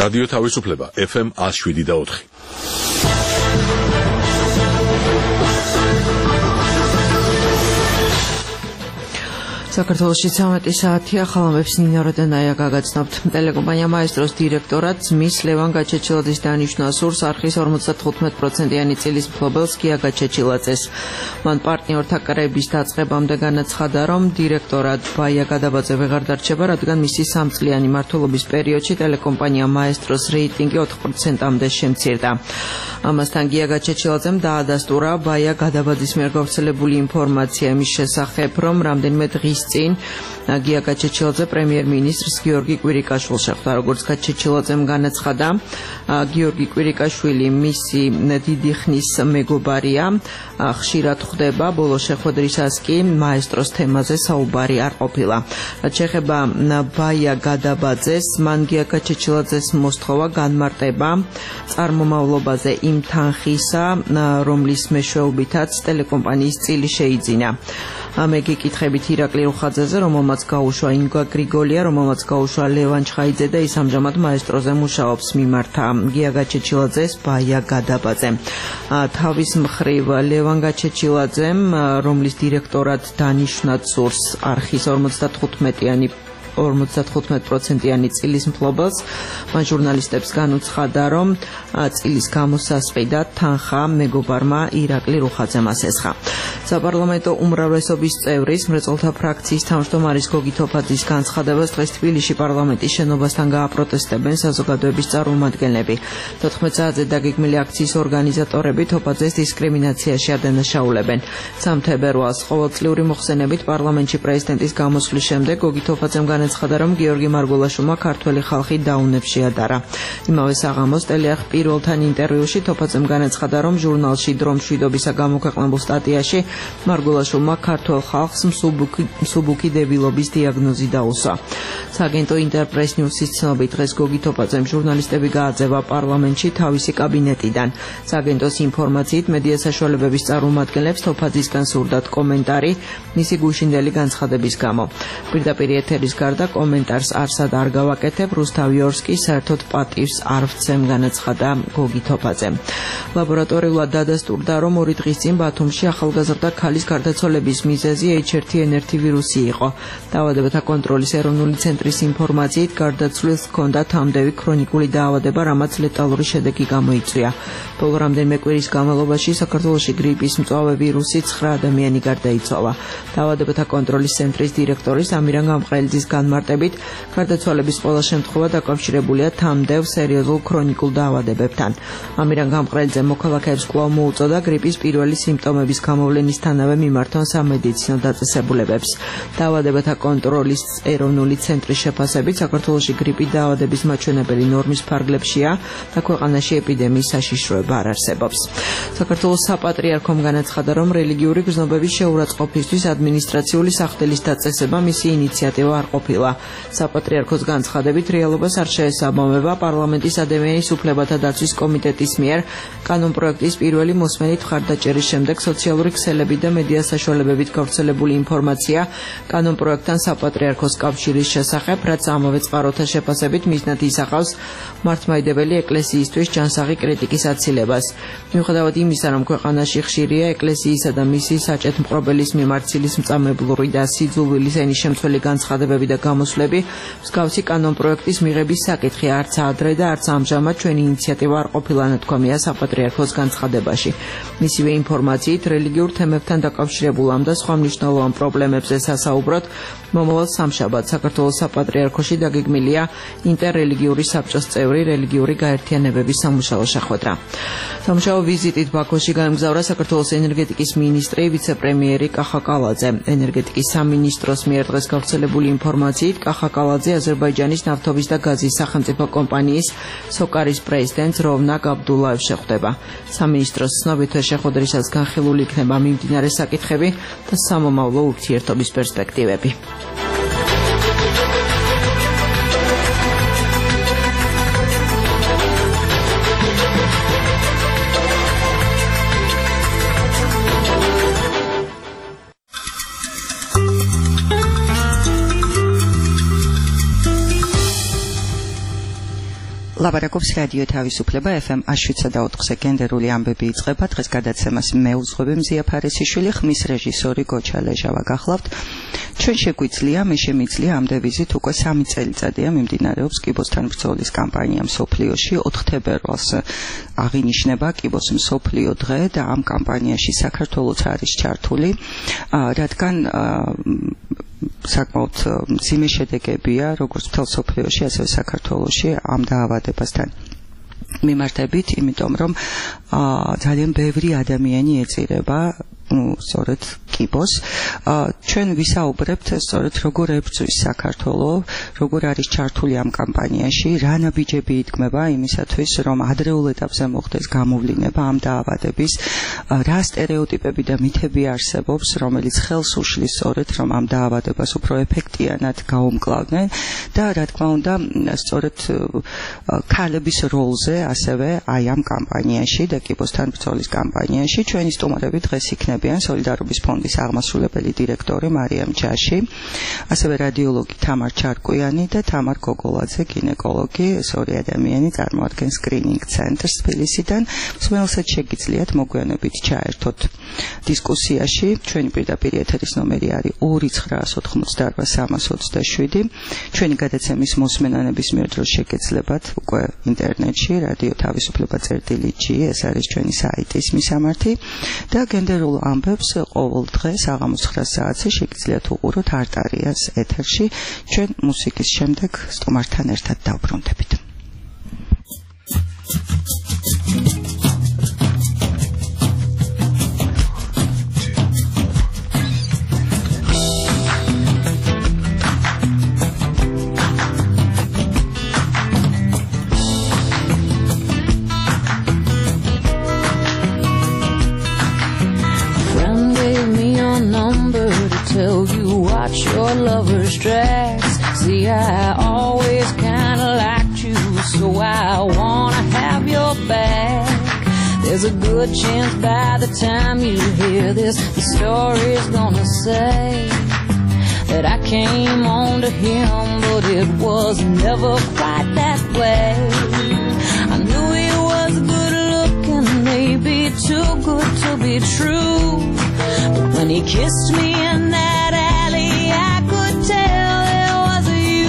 რადიო თავისუფლება FM 107.4. საქართველოში 13 საათია, ხალხებს ნინა როდენაია გაგაცნობთ. ტელეკომპანია მაესტროს დირექტორად მის ლევან გაჩეჩილაძის დანიშვნა სურს არხის 55%-იანი წილის მფლობელს გია გაჩეჩილაძეს. მან პარტნიორთა კრების დაწყებამდე განაცხადა, რომ დირექტორად ბაია გადაბაძე ვეღარ დარჩება, რადგან მისი 3 წლიანი მმართველობის პერიოდში ტელეკომპანია მაესტროს რეიტინგი 4%-მდე შემცირდა. ამასთან გია გაჩეჩილაძემ დაადასტურა ბაია გადაბაძის მიერ გავრცელებული ინფორმაცია იმის შესახებ, რომ რამდენიმე დღის წინ გია გაჩეჩილაძე პრემიერ-მინისტრს გიორგი კვირიკაშვილს შეხვდა. როგორც გაჩეჩილაძემ განაცხადა, გიორგი კვირიკაშვილი მისი დიდი ხნის მეგობარია, ხშირად ხვდება, ბოლო შეხვედრისას კი მაესტროს თემაზე საუბარი არ ყოფილა. რაც შეეხება ბაია გადაბაძეს, მან გია გაჩეჩილაძეს მოსთხოვა განმარტება წარმომავლობაზე იმ თანხისა, რომლის მეშვეობითაც ტელეკომპანიის წილი შეიძინა. ამე გიკითხებით ირაკლი რუხაძეზე, რომელმაც გაუშვა ინგვა გრიგოლია, რომელმაც გაუშვა ლევან ჩხაიძე და ის ამჟამად მაესტროზე მუშაობს, მიმართა გია გაჩეჩილაძეს ბაია გადაბაძემ. თავის მხრივ ლევან გაჩეჩილაძემ, რომლის დირექტორად დანიშვნად სურს არხის 55%-იანი წილის მფლობელს, მან ჟურნალისტებს განუცხადა, რომ წილის გამოსასყიდად თანხა მეგობარმა ირაკლი რუხაძემ ასესხა. საპარლამენტო უმრავლესობის წევრის მრეწველთა ფრაქციის თავმჯდომარის გოგი თოფაძის განცხადებას დღეს თბილისში პარლამენტის შენობასთან გააპროტესტებენ საზოგადოების წარმომადგენლები. 14 საათზე დაგეგმილი აქციის ორგანიზატორები თოფაძეს დისკრიმინაციაში ადანაშაულებენ. 3 თებერვალს ყოველწლიური მოხსენებით პარლამენტში პრეზიდენტის გამოსვლის შემდეგ გოგი თოფაძემ განაცხადა, რომ გიორგი მარგულაშვილმა ქართველი ხალხი დაუნებს შეადარა. იმავე საღამოს ტელეარხ პირველთან ინტერვიუში თოფაძემ განაცხადა, რომ ჟურნალში დრო მშვიდობისა გამოქვეყნებულ სტატიაში მარგულაშვილმა ქართველ ხალხს მსუბუქი დებილობის დიაგნოზი დაუსვა. სააგენტო ინტერპრეს ნიუსის ცნობით დღეს გოგი თოფაძემ ჟურნალისტები გააძევა პარლამენტში თავისი კაბინეტიდან. სააგენტოს ინფორმაციით მედია საშუალებების წარმომადგენლებს თოფაძისგან სურდათ კომენტარი მისი გუშინდელი განცხადების გამო. პირდაპირ ეთერის გარდა კომენტარს არსად არ გავაკეთებ, რუსთავი ორსკი საერთოდ პატივს არ ვცემ, განაცხადა გოგი თოფაძემ. ლაბორატორიულად დადასტურდა, რომ 2 დღის წინ ბათუმში ახალგაზრდა ქალის გარდაცვალების მიზეზი H1N1 ვირუსი იყო. დაავადებათა კონტროლის ეროვნული ცენტრის ინფორმაციით გარდაცვლილს ჰქონდა თამდევი ქრონიკული დაავადება, რამაც ლეტალური შედეგი გამოიწვია. ბოლო რამდენიმე კვირის განმავლობაში საქართველოში გრიპის მწვავე ვირუსით 9 ადამიანი გარდაიცვალა. დაავადებათა კონტროლის ცენტრის დირექტორის ამირან გამყრელიძის განმარტებით, გარდაცვალების ყველა შემთხვევა დაკავშირებულია თამდევ სერიოზულ ქრონიკულ დაავადებებთან. ამირან გამყრელიძემ მოქალაქეებს კვლავ მოუწოდა გრიპის პირველი სიმპტომების გამოვლენისთანავე მიმართონ სამედიცინო დაწესებულებებს. დაავადებათა კონტროლის ეროვნული ცენტრის შეფასებით, საქართველოში გრიპით დაავადების მაჩვენებელი ნორმის ფარგლებშია და ქვეყანაში ეპიდემიის საშიშროება არ არსებობს. საქართველოს საპატრიარქომ განაცხადა, რომ რელიგიური გრძნობების შეურაცხყოფისთვის ადმინისტრაციული სახდელის დაწესება მისი ინიციატივა არ ყოფილა. საპატრიარქოს განცხადებით, რეალობას არ შეესაბამება პარლამენტის ადამიანის უფლებათა დაცვის კომიტეტის მიერ კანონპროექტის პირველი მოსმენით მხარდაჭერის შემდეგ სოციალური ქსელები და მედია საშუალებებით გავრცელებული ინფორმაცია კანონპროექტთან საპატრიარქოს კავშირის შესახებ, რაც ამავე წყაროთა შეფასებით მიზნად ისახავს მართლმადიდებელი ეკლესიისთვის ჯანსაღი კრიტიკის აცილებას. მიუხედავად იმისა, რომ ქვეყანაში ხშირია ეკლესიისა და მისი საჭეთმყრობელის მიმართ ცილისმწამებლური და სიძულვილის ენის შემცველი განცხადებები და გამოსვლები, მსგავსი კანონპროექტის მიღების საკითხი არც ადრე და არც ამჟამად ჩვენი ინიციატივა არ ყოფილა, ნათქვამია საპატრიარქოს განცხადებაში. მისივე ინფორმაციით, რელიგიურ თემებთან დაკავშირებულ ამ და სხვა მნიშვნელოვან პრობლემებზე სასაუბროდ მომავალ სამშაბათს საქართველოს საპატრიარქოში დაგეგმილია ინტერრელიგიური საბჭოს წევრი რელიგიური გაერთიანებების სამუშაო შეხვედრა. სამუშაო ვიზიტით ბაქოში გაემგზავრა საქართველოს ენერგეტიკის მინისტრი, ვიცე-პრემიერი კახა კალაძე. ენერგეტიკის სამინისტროს მიერ დღეს გავრცელებული ინფორმაციით, კახა კალაძე აზერბაიჯანის ნავთობის და გაზის სახელმწიფო კომპანიის სოკარის პრეზიდენტს როვნაკ აბდულაევს შეხვდება. სამინისტროს ცნობით, შეხვედრისას განხილული იქნება მიმდინარე საკითხები და სამომავლო ურთიერთობის პერსპექტივები. ლაპარაკობს რადიო თავისუფლება FM 107.4-ზე გენდერული ამბები იწყება. დღეს გადაცემას მე უძღვები მზია ფარესიშვილი, ხმის რეჟისორი გოჩა ლეჟავა გახლავთ. ჩვენ შეგვიძლია, მე შემიძლია ამ დევიზით უკვე 3 წელიწადია მიმდინარეობს კიბოსთან ბრძოლის კამპანია მსოფლიოში. 4 თებერვალს აღინიშნება კიბოს მსოფლიო დღე და ამ კამპანიაში საქართველოც არის ჩართული, რადგან საკმაოდ მძიმე შედეგებია როგორც მთელ მსოფლიოში, ასევე საქართველოში ამ დაავადებასთან მიმართებით, იმიტომ რომ ძალიან ბევრი ადამიანი ეწირება სწორედ კიბოს. ჩვენ ვისაუბრებთ სწორედ როგორ ებრძვის საქართველო, როგორ არის ჩართული ამ კამპანიაში, რა ნაბიჯები იდგმება იმისათვის, რომ ადრეულ ეტაპზე მოხდეს გამოვლინება ამ დაავადების, რა სტერეოტიპები და მითები არსებობს, რომელიც ხელს უშლის სწორედ რომ ამ დაავადებას უფრო ეფექტიანად გაუმკლავდნენ და რა თქმა უნდა, სწორედ ქალების როლზე ასევე აი ამ კამპანიაში და კიბოსთან ბრძოლის კამპანიაში ჩვენი სტუმრები დღეს იქნებიან სოლიდარობის ფონდის აღმასრულებელი დირექტორი მარიამ ჯაში, ასევე რადიოლოგი თამარ ჩარკვიანი და თამარ გოგოლაძე, გინეკოლოგი, ეს ორი ადამიანი წარმოადგენს სკრინინგ ცენტრს თბილისიდან. მსმენელსაც შეგიძლიათ მოგვიანებით ჩაერთოთ დისკუსიაში. ჩვენი პირდაპირ ეთერის ნომერი არის 2988327. ჩვენი გადაცემის მოსმენა ნებისმიერ დროს შეგეძლებათ უკვე ინტერნეტში რადიო თავისუფლება.g, ეს არის ჩვენი საიტის მისამართი და გენდერულ ამბებს ყოველ დღე საღამოს 9 საათზე შეგიძლიათ უყუროთ არტარიას ეთერში. ჩვენ მუსიკის შემდეგ სტუმართან ერთად დავბრუნდებით. Tell you watch your lover's tracks. See, I always kinda liked you, so I wanna have your back. There's a good chance by the time you hear this, the story's gonna say that I came on to him, but it was never quite that way. I knew he was good looking, maybe too good to be true, but when he kissed me in that alley, I could tell it was you.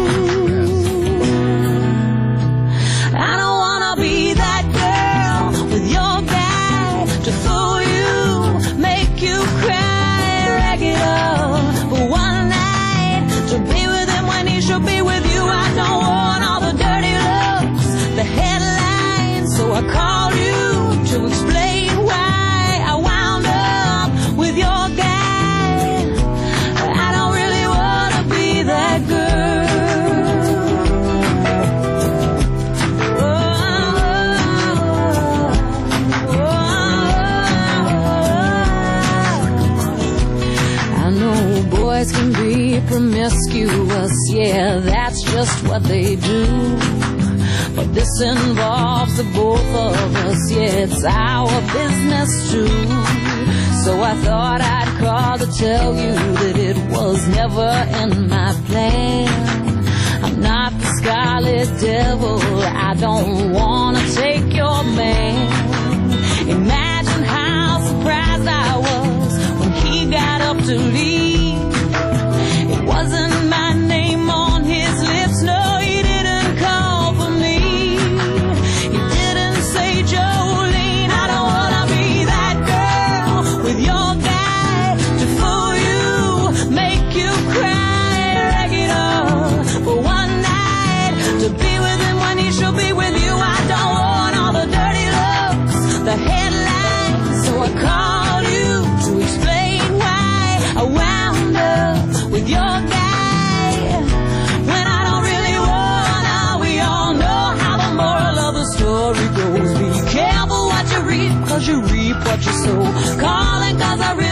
I don't wanna be that girl with your guy to fool you, make you cry, rag it up for one night, to be with him when he should be with you. I don't want all the dirty looks, the headlines, so I called you to explain why I wound up with your guy. I don't really want to be that girl. I know boys can be promiscuous, yeah, that's just what they do. But this involves the both of us, yeah, it's our business too. So I thought I'd call to tell you that it was never in my plan. I'm not the scarlet devil, I don't wanna take your man. Imagine how surprised I was when he got up to leave. It wasn't my name on his lips, no, he didn't call for me. He didn't say Jolene, I don't wanna be that girl with your guy to fool you, make you cry, rag it up for one night, to be with him when he should be with you. I don't want all the dirty looks, the headlines, so I called you to explain why I wound up with your guy when I don't really wanna. We all know how the moral of the story goes. Be careful what you reap, 'cause you reap what you sow. Calling 'cause I really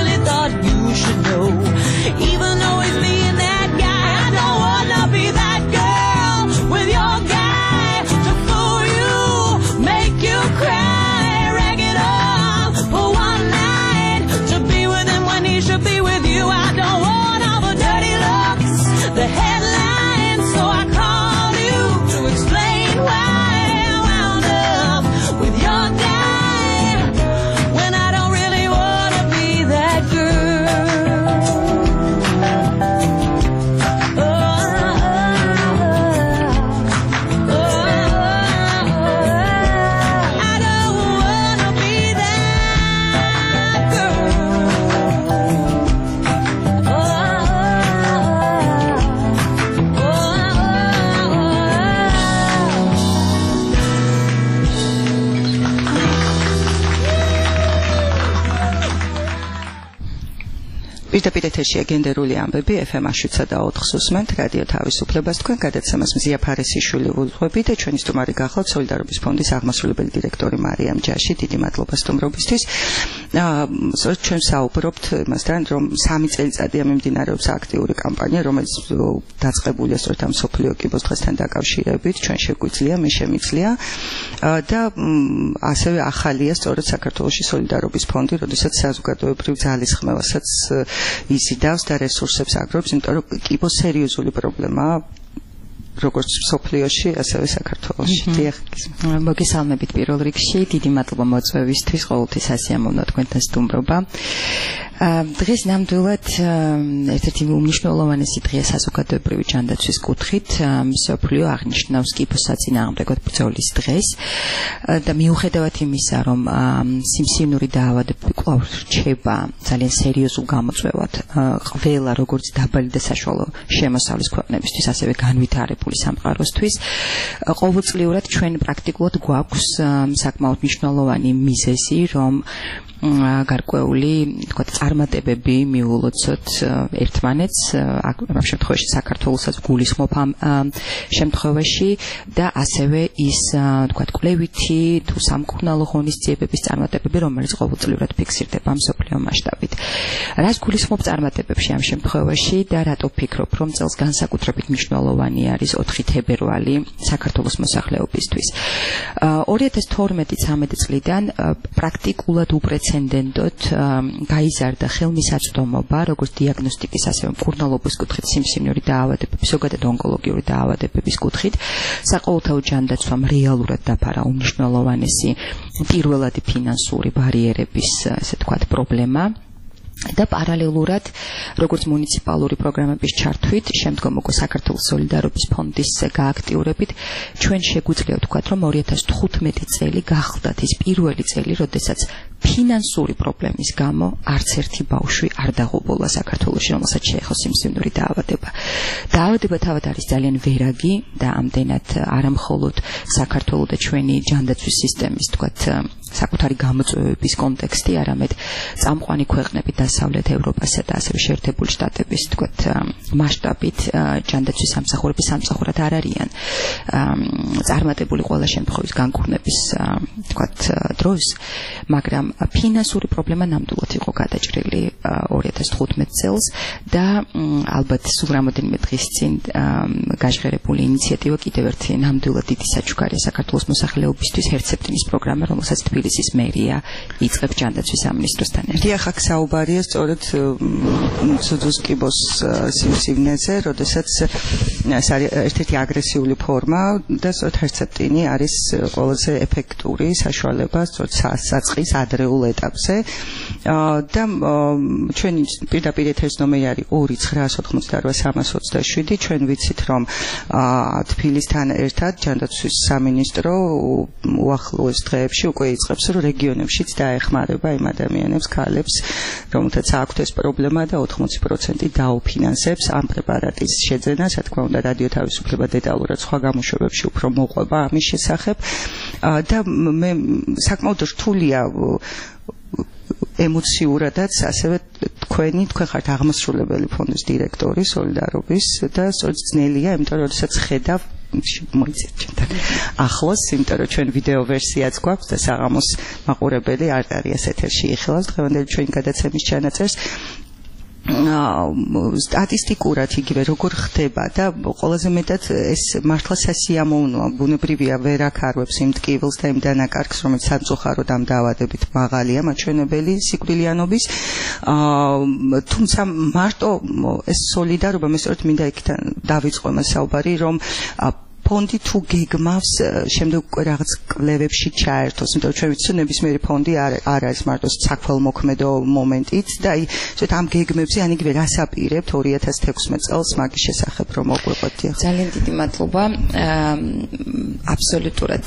პირდაპირ ეთერშია გენდერული ამბები FM-აშიცა და 4-ს უსმენთ რადიო თავისუფლებას თქვენ გადაცემას მზია ფარესიშვილი ვუძღვები და ჩვენი სტუმარი გახლავთ სოლიდარობის ფონდის აღმასრულებელი დირექტორი მარიამ ჯაში. დიდი მადლობა სტუმრობისთვის. სწორედ ჩვენ საუბრობთ იმასთან, რომ 3 წელიწადია მიმდინარეობს აქტიური კამპანია, რომელიც დაწყებულია სწორედ ამ მსოფლიო კიბოს დღესთან დაკავშირებით. ჩვენ შეგვიძლია, მე შემიძლია და ასევე ახალია სწორედ საქართველოში სოლიდარობის ფონდი, როდესაც საზოგადოებრივ ძალისხმევასაც იზიდავს და რესურსებს აგროვებს, იმიტომ რომ კიბო სერიოზული პრობლემაა როგორც მსოფლიოში, ასევე საქართველოში. მოგესალმებით პირველ რიგში, დიდი მადლობა მოწვევისთვის, ყოველთვის ასიამოვნო თქვენთან სტუმრობა. დღეს ნამდვილად ერთ-ერთი უმნიშვნელოვანესი დღეა საზოგადოებრივი ჯანდაცვის კუთხით. მსოფლიო აღნიშნავს კიბოს საწინააღმდეგო ბრძოლის დღეს და მიუხედავად იმისა, რომ სიმსივნური დაავადებები კვლავ რჩება ძალიან სერიოზულ გამოწვევად ყველა როგორც დაბალი და საშუალო შემოსავლის ქვეყნებისთვის, ასევე განვითარებული სამყაროსთვის, ყოველწლიურად ჩვენ პრაქტიკულად გვაქვს საკმაოდ მნიშვნელოვანი მიზეზი, რომ გარკვეული თქვა წარმატებები მიულოცოთ ერთმანეთს, ამ შემთხვევაში საქართველოსაც გულისხმობ ამ შემთხვევაში და ასევე ის თქვა კვლევითი თუ სამკურნალო ღონისძიებების წარმატებები, რომელიც ყოველწლიურად ფიქსირდება მსოფლიო მასშტაბით. რას გულისხმობ წარმატებებში ამ შემთხვევაში და რატო ფიქრობ, რომ წელს განსაკუთრებით მნიშვნელოვანი არის 4 თებერვალი საქართველოს მოსახლეობისთვის. 2012-13 წლიდან პრაქტიკულად უპრეცედენტოდ გაიზარდა ხელმისაწვდომობა, როგორც დიაგნოსტიკის, ასევე მკურნალობის კუთხით, სიმსივნური დაავადებების, ზოგადად ონკოლოგიური დაავადებების კუთხით. საყოველთაო ჯანდაცვამ რეალურად დაფარა უმნიშვნელოვანესი პირველადი ფინანსური ბარიერების, ესე ვთქვათ, პრობლემა. და პარალელურად, როგორც მუნიციპალური პროგრამების ჩართვით, შემდგომ უკვე საქართველოს სოლიდარობის ფონდის გააქტიურებით, ჩვენ შეგვიძლია ვთქვათ, რომ 2015 წელი გახლდათ ის პირველი წელი, როდესაც ფინანსური პრობლემის გამო არც ერთი ბავშვი არ დაღუპულა საქართველოში, რომელსაც შეეხო სიმსივნური დაავადება. დაავადება თავად არის ძალიან ვერაგი და ამდენად არამხოლოდ საქართველოს და ჩვენი ჯანდაცვის სისტემის, ვთქვათ, საკუთარი გამოწვევების კონტექსტი, არამედ წამყვანი ქვეყნები დასავლეთ ევროპასა და ასევე შეერთებული შტატების, ვთქვათ, მასშტაბით ჯანდაცვის სამსახურები სამსახურად არ არიან წარმატებული ყველა შემთხვევის განკურნების, ვთქვათ, დროს, მაგრამ ფინანსური პრობლემა ნამდვილად იყო გადაჭრილი 2015 წელს და ალბათ სულ რამოდენიმე დღის წინ გაჟღერებული ინიციატივა კიდევ ერთი ნამდვილად დიდი საჩუქარია საქართველოს მოსახლეობისთვის, ჰერცეპტინის პროგრამა, რომელსაც თბილისის მერია იწყებს ჯანდაცვის სამინისტროსთან ერთად. დიახ, აქ საუბარია სწორედ სუძუს კიბოს სიმსივნეზე, როდესაც ერთ-ერთი აგრესიული ფორმა და სწორედ ჰერცეპტინი არის ყველაზე ეფექტური საშუალება სწორედ საწყის ადრეულ ეტაპზე და ჩვენი პირდაპირ ეთერის ნომერი არის 2-988-327. ჩვენ ვიცით, რომ თბილისთან ერთად ჯანდაცვის სამინისტრო უახლოეს დღეებში უკვე იწყებს, რომ რეგიონებშიც დაეხმარება იმ ადამიანებს, ქალებს, რომელთაც აქვთ ეს პრობლემა და 80% დაუფინანსებს ამ პრეპარატის შეძენას. რა თქმა უნდა, რადიო თავისუფლება დეტალურად სხვა გამოშვებებში უფრო მოყვება ამის შესახებ და მე საკმაოდ რთულია ემოციურადაც, ასევე თქვენ ხართ აღმასრულებელი ფონდის დირექტორი სოლიდარობის და სწორედ ძნელია, იმიტომ რომ როდესაც ხედავ მოიცეთ ჩვენთან ახლოს, იმიტომ რომ ჩვენ ვიდეო ვერსიაც გვაქვს და საღამოს მაყურებელი არ არის ეთერში იხილავს დღევანდელი ჩვენი გადაცემის ჩანაწერს. სტატისტიკურად იგივე როგორ ხდება და ყველაზე მეტად ეს მართლა სასიამოვნოა, ბუნებრივია ვერ აქარვებს იმ ტკივილს და იმ დანაკარგს, რომელიც სამწუხაროდ ამ დაავადებით მაღალია მაჩვენებელი სიკვდილიანობის, თუმცა მარტო ეს სოლიდარობა, მე სწორედ მინდა იქიდან დავიწყო მას საუბარი, რომ ფონდი თუ გეგმავს შემდეგ უკვე რაღაც კვლევებში ჩაერთოს, იმიტომ რომ ჩვენ ვიცით, ნებისმიერი ფონდი არ არის მარტო საქველმოქმედო მომენტით და აი ზოგადად ამ გეგმებზე ან იგივე რას აპირებთ 2016 წელს მაგის შესახებ რომ მოგვიყვეთ. ძალიან დიდი მადლობა. აბსოლუტურად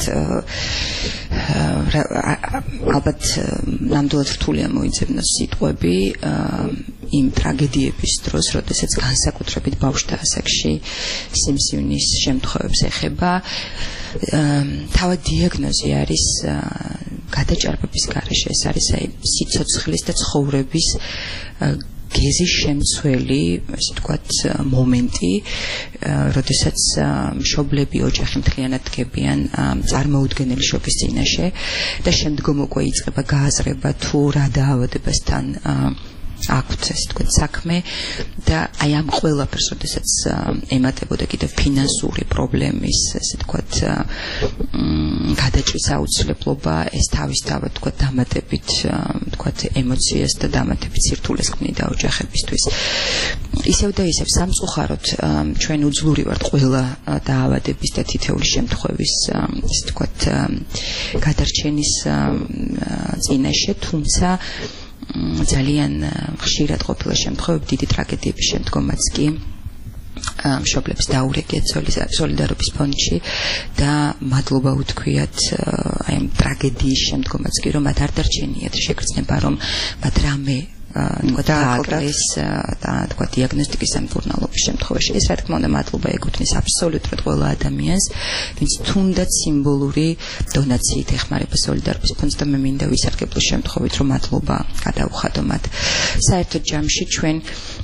ალბათ ნამდვილად რთულია მოიძებნოს სიტყვები იმ ტრაგედიების დროს, როდესაც განსაკუთრებით ბავშვთა ასაკში სიმსივნის შემთხვევებს ეხება. თავად დიაგნოზი არის გადაჭარბების გარეშე, ეს არის აი სიცოცხლის და ცხოვრების გეზის შემცველი, ესე ვთქვათ, მომენტი, როდესაც მშობლები ოჯახი მთლიანად დგებიან წარმოუდგენელი შოკის წინაშე და შემდგომ უკვე იწყება გააზრება თუ რა დაავადებასთან აქვთ ესე ვთქვათ საქმე და აი ამ ყველაფერს როდესაც ემატებოდა კიდევ ფინანსური პრობლემის ესე ვთქვათ გადაჭრის აუცილებლობა ეს თავისთავად ვთქვათ დამატებით ვთქვათ ემოციას და დამატებით სირთულეს ქმნიდა ოჯახებისთვის ისევ და ისევ სამწუხაროდ ჩვენ უძლური ვართ ყველა დაავადების და თითეული შემთხვევის ესე ვთქვათ გადარჩენის წინაშე თუმცა ძალიან ხშირად ყოფილა შემთხვევები დიდი ტრაგედიების შემდგომაც კი მშობლებს დაურეკიათ სოლიდარობის ფონდში და მადლობა უთქვიათ აი ამ ტრაგედიის შემდგომაც კი რომ მათ არ დარჩენიათ შეგრძნება რომ მათ რამე დააკრეს და თქვა დიაგნოსტიკის სამკურნალობის შემთხვევაში ეს რა თქმა უნდა მადლობა ეკუთვნის აბსოლუტურად ყველა ადამიანს ვინც თუნდაც სიმბოლური დონაციით ეხმარება სოლიდარობის ფონდს და მე მინდა ვისარგებლო შემთხვევით რომ მადლობა გადაუხადო მათ საერთოდ ჯამში ჩვენ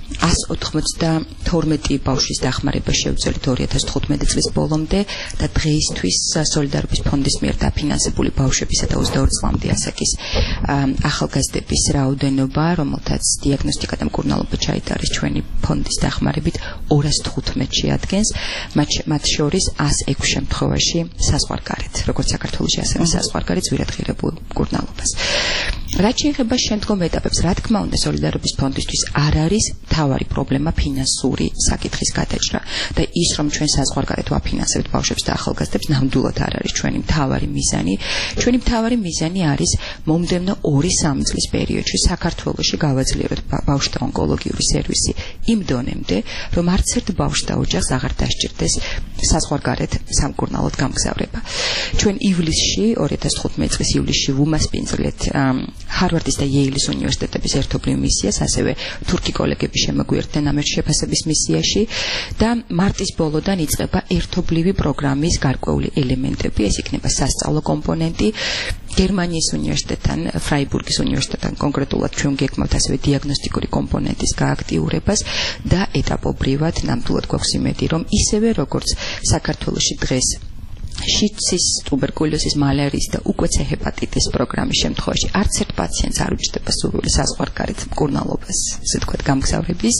192 ბავშვის დახმარება შევძელით 2015 წლის ბოლომდე და დღეისთვის სოლიდარობის ფონდის მიერ დაფინანსებული ბავშვებისა და 22 წლამდე ასაკის ახალგაზრდების რაოდენობა რომელთაც დიაგნოსტიკა და მკურნალობა ჩაიტარეს ჩვენი ფონდის დახმარებით 215-ში ადგენს მათ შორის 106 შემთხვევაში საზღვარგარეთ როგორც საქართველოში ასევე საზღვარგარეთ ზვირადღირებულ მკურნალობას რაც შეეხება შემდგომ ეტაპებს რა თქმა უნდა სოლიდარობის ფონდისთვის არ არის თავარი პრობლემა ფინანსური საკითხის გადაჭრა და ის რომ ჩვენ საზღვარგარეთ ვაფინანსებთ ბავშვებს და ახალგაზრდებს ნამდვილად არ არის ჩვენი მთავარი მიზანი ჩვენი მთავარი მიზანი არის მომდევნო 2-3 წლის პერიოდში საქართველოში გავაძლიეროთ ბავშვთა ონკოლოგიური სერვისი იმ დონემდე რომ არც ერთ ბავშვს და ოჯახს აღარ დასჭირდეს საზღვარგარეთ სამკურნალოდ გამგზავრება ჩვენ ივლისში 2015 წლის ივლისში ვუმასპინძლეთ ჰარვარდის და იეილის უნივერსიტეტების ერთობლივ მისიას ასევე თურქი კოლეგები შემოგვიერთდნენ ამ შეფასების მისიაში და მარტის ბოლოდან იწყება ერთობლივი პროგრამის გარკვეული ელემენტები ეს იქნება სასწავლო კომპონენტი გერმანიის უნივერსიტეტთან ფრაიბურგის უნივერსიტეტთან კონკრეტულად ჩვენ გეკმავთ ასევე დიაგნოსტიკური კომპონენტის გააქტიურებას და ეტაპობრივად ნამდვილად გვაქვს იმედი რომ ისევე როგორც საქართველოში დღეს შიცის, ტუბერკულოზის, მალარიის და უკვე C ჰეპატიტის პროგრამის შემთხვევაში არც ერთ პაციენტს არ უჭირდება სურვილი საზღვარგარეთ მკურნალობას, ესე ვთქვათ, გამგზავრების,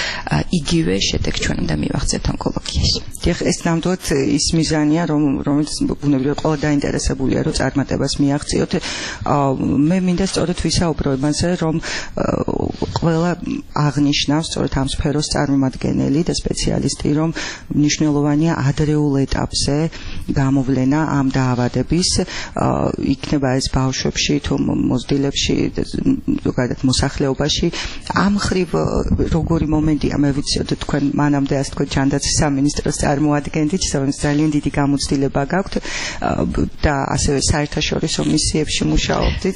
იგივე შედეგს ჩვენ უნდა მივახცეთ ონკოლოგიაში. ეს ნამდვილად ის მიზანია, რომელიც ბუნებრივად ყველა დაინტერესებულია, რომ წარმატებას მიაღწიოთ. მე მინდა სწორედ ვისაუბრო იმაზე, რომ ყველა აღნიშნავს სწორედ ამ სფეროს წარმომადგენელი და სპეციალისტი, რომ მნიშვნელოვანია ადრეულ ეტაპზე გამოვლენა ამ დაავადების იქნება ეს ბავშვებში თუ მოზრდილებში ზოგადად მოსახლეობაში ამ ხრივ როგორი მომენტია მე ვიციოთ თქვენ მანამდე ასე თქვენ ჯანდაცვის სამინისტროს წარმოადგენდით ძალიან დიდი გამოცდილება გაქვთ და ასევე საერთაშორისო მისიებში მუშაობდით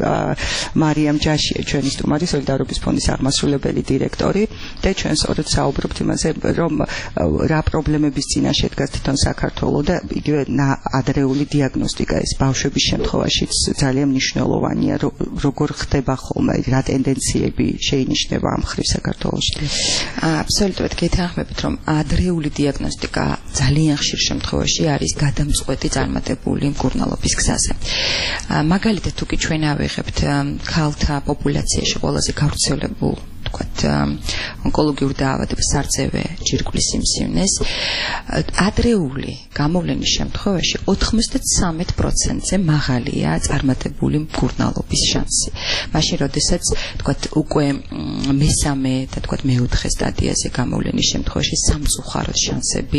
მარიამ ჯაშია ჩვენი სტუმარი სოლიდარობის ფონდის აღმასრულებელი დირექტორი და ჩვენ სწორედ საუბრობთ იმაზე რომ რა პრობლემების წინაშე დგას თვითონ საქართველო და იგივე ადრეული დიაგნოსტიკა ეს ბავშვების შემთხვევაშიც ძალიან მნიშვნელოვანია როგორ ხდება ხოლმე რა ტენდენციები შეინიშნება ამ ხრივ საქართველოში აბსოლუტურად გეთანხმებით რომ ადრეული დიაგნოსტიკა ძალიან ხშირ შემთხვევაში არის გადამწყვეტი წარმატებული მკურნალობის გზაზე მაგალითად თუ კი ჩვენ ავიღებთ ქალთა პოპულაციაში ყველაზე გავრცელებულ თქვათ ონკოლოგიურ დაავადებას სარწევე ჯირკვლის სიმსივნეს ადრეული გამოვლენის შემთხვევაში 93%-ზე მაღალია წარმატებული მკურნალობის შანსი. მაშინ როდესაც თქვათ უკვე მესამე და თქვათ მეოთხე სტადიაზე გამოვლენის შემთხვევაში სამწუხაროდ შანსები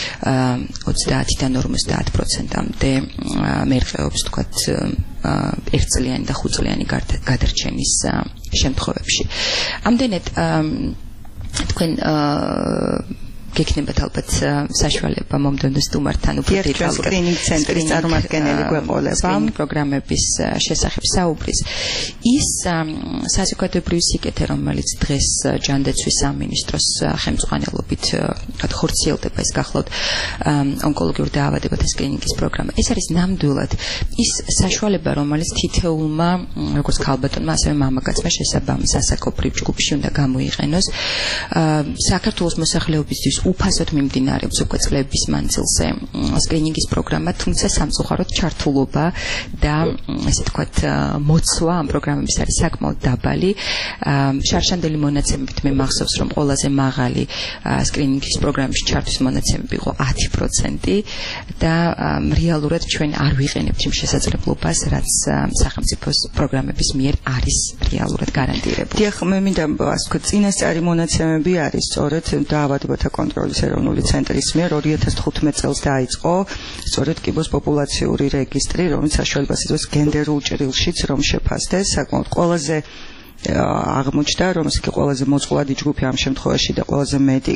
30-დან 50%-მდე მერყეობს თქვათ ერთწლიანი და ხუთწლიანი გადარჩენის შემთხვევებში. ამდენად თქვენ გექნებათ ალბათ საშუალება მომდევნო სტუმართან უფრო დეტალურად სკრინინგ ცენტრის წარმომადგენელი გვეყოლება პროგრამების შესახებ საუბრის. ის საზოგადოებრივი სიკეთე, რომელიც დღეს ჯანდაცვის სამინისტროს ხელმძღვანელობით ხორციელდება, ეს გახლავთ ონკოლოგიური დაავადებათა სკრინინგის პროგრამა. ეს არის ნამდვილად ის საშუალება, რომელიც თითოეულმა, როგორც ქალბატონმა, ასევე მამაკაცმა შესაბამის ასაკობრივ ჯგუფში უნდა გამოიყენოს. საქართველოს მოსახლეობისთვის უფასოდ მიმდინარეობს უკვე წლების მანძილზე სკრინინგის პროგრამა, თუმცა სამწუხაროდ ჩართულობა და ესე ვთქვათ მოცვა ამ პროგრამების არის საკმაოდ დაბალი. შარშანდელი მონაცემებით მე მახსოვს, რომ ყველაზე მაღალი სკრინინგის პროგრამის ჩართვის მონაცემები იყო 10% და რეალურად ჩვენ არ ვიყენებთ იმ შესაძლებლობას, რაც სახელმწიფოს პროგრამების მიერ არის რეალურად გარანტირებული. დიახ, მე მინდა ასე ვთქვათ, წინასწარი მონაცემები არის სწორედ დაავადებათა კონტროლის ეროვნული ცენტრის მიერ 2015 წელს დაიწყო სწორედ კიბოს პოპულაციური რეგისტრი, რომელიც საშუალებას იძლევა გენდერულ ჭრილშიც რომ შეფასდეს, საკმაოდ ყველაზე აღმოჩნდა, რომ ეს კი ყველაზე მოწყვლადი ჯგუფი ამ შემთხვევაში და ყველაზე მეტი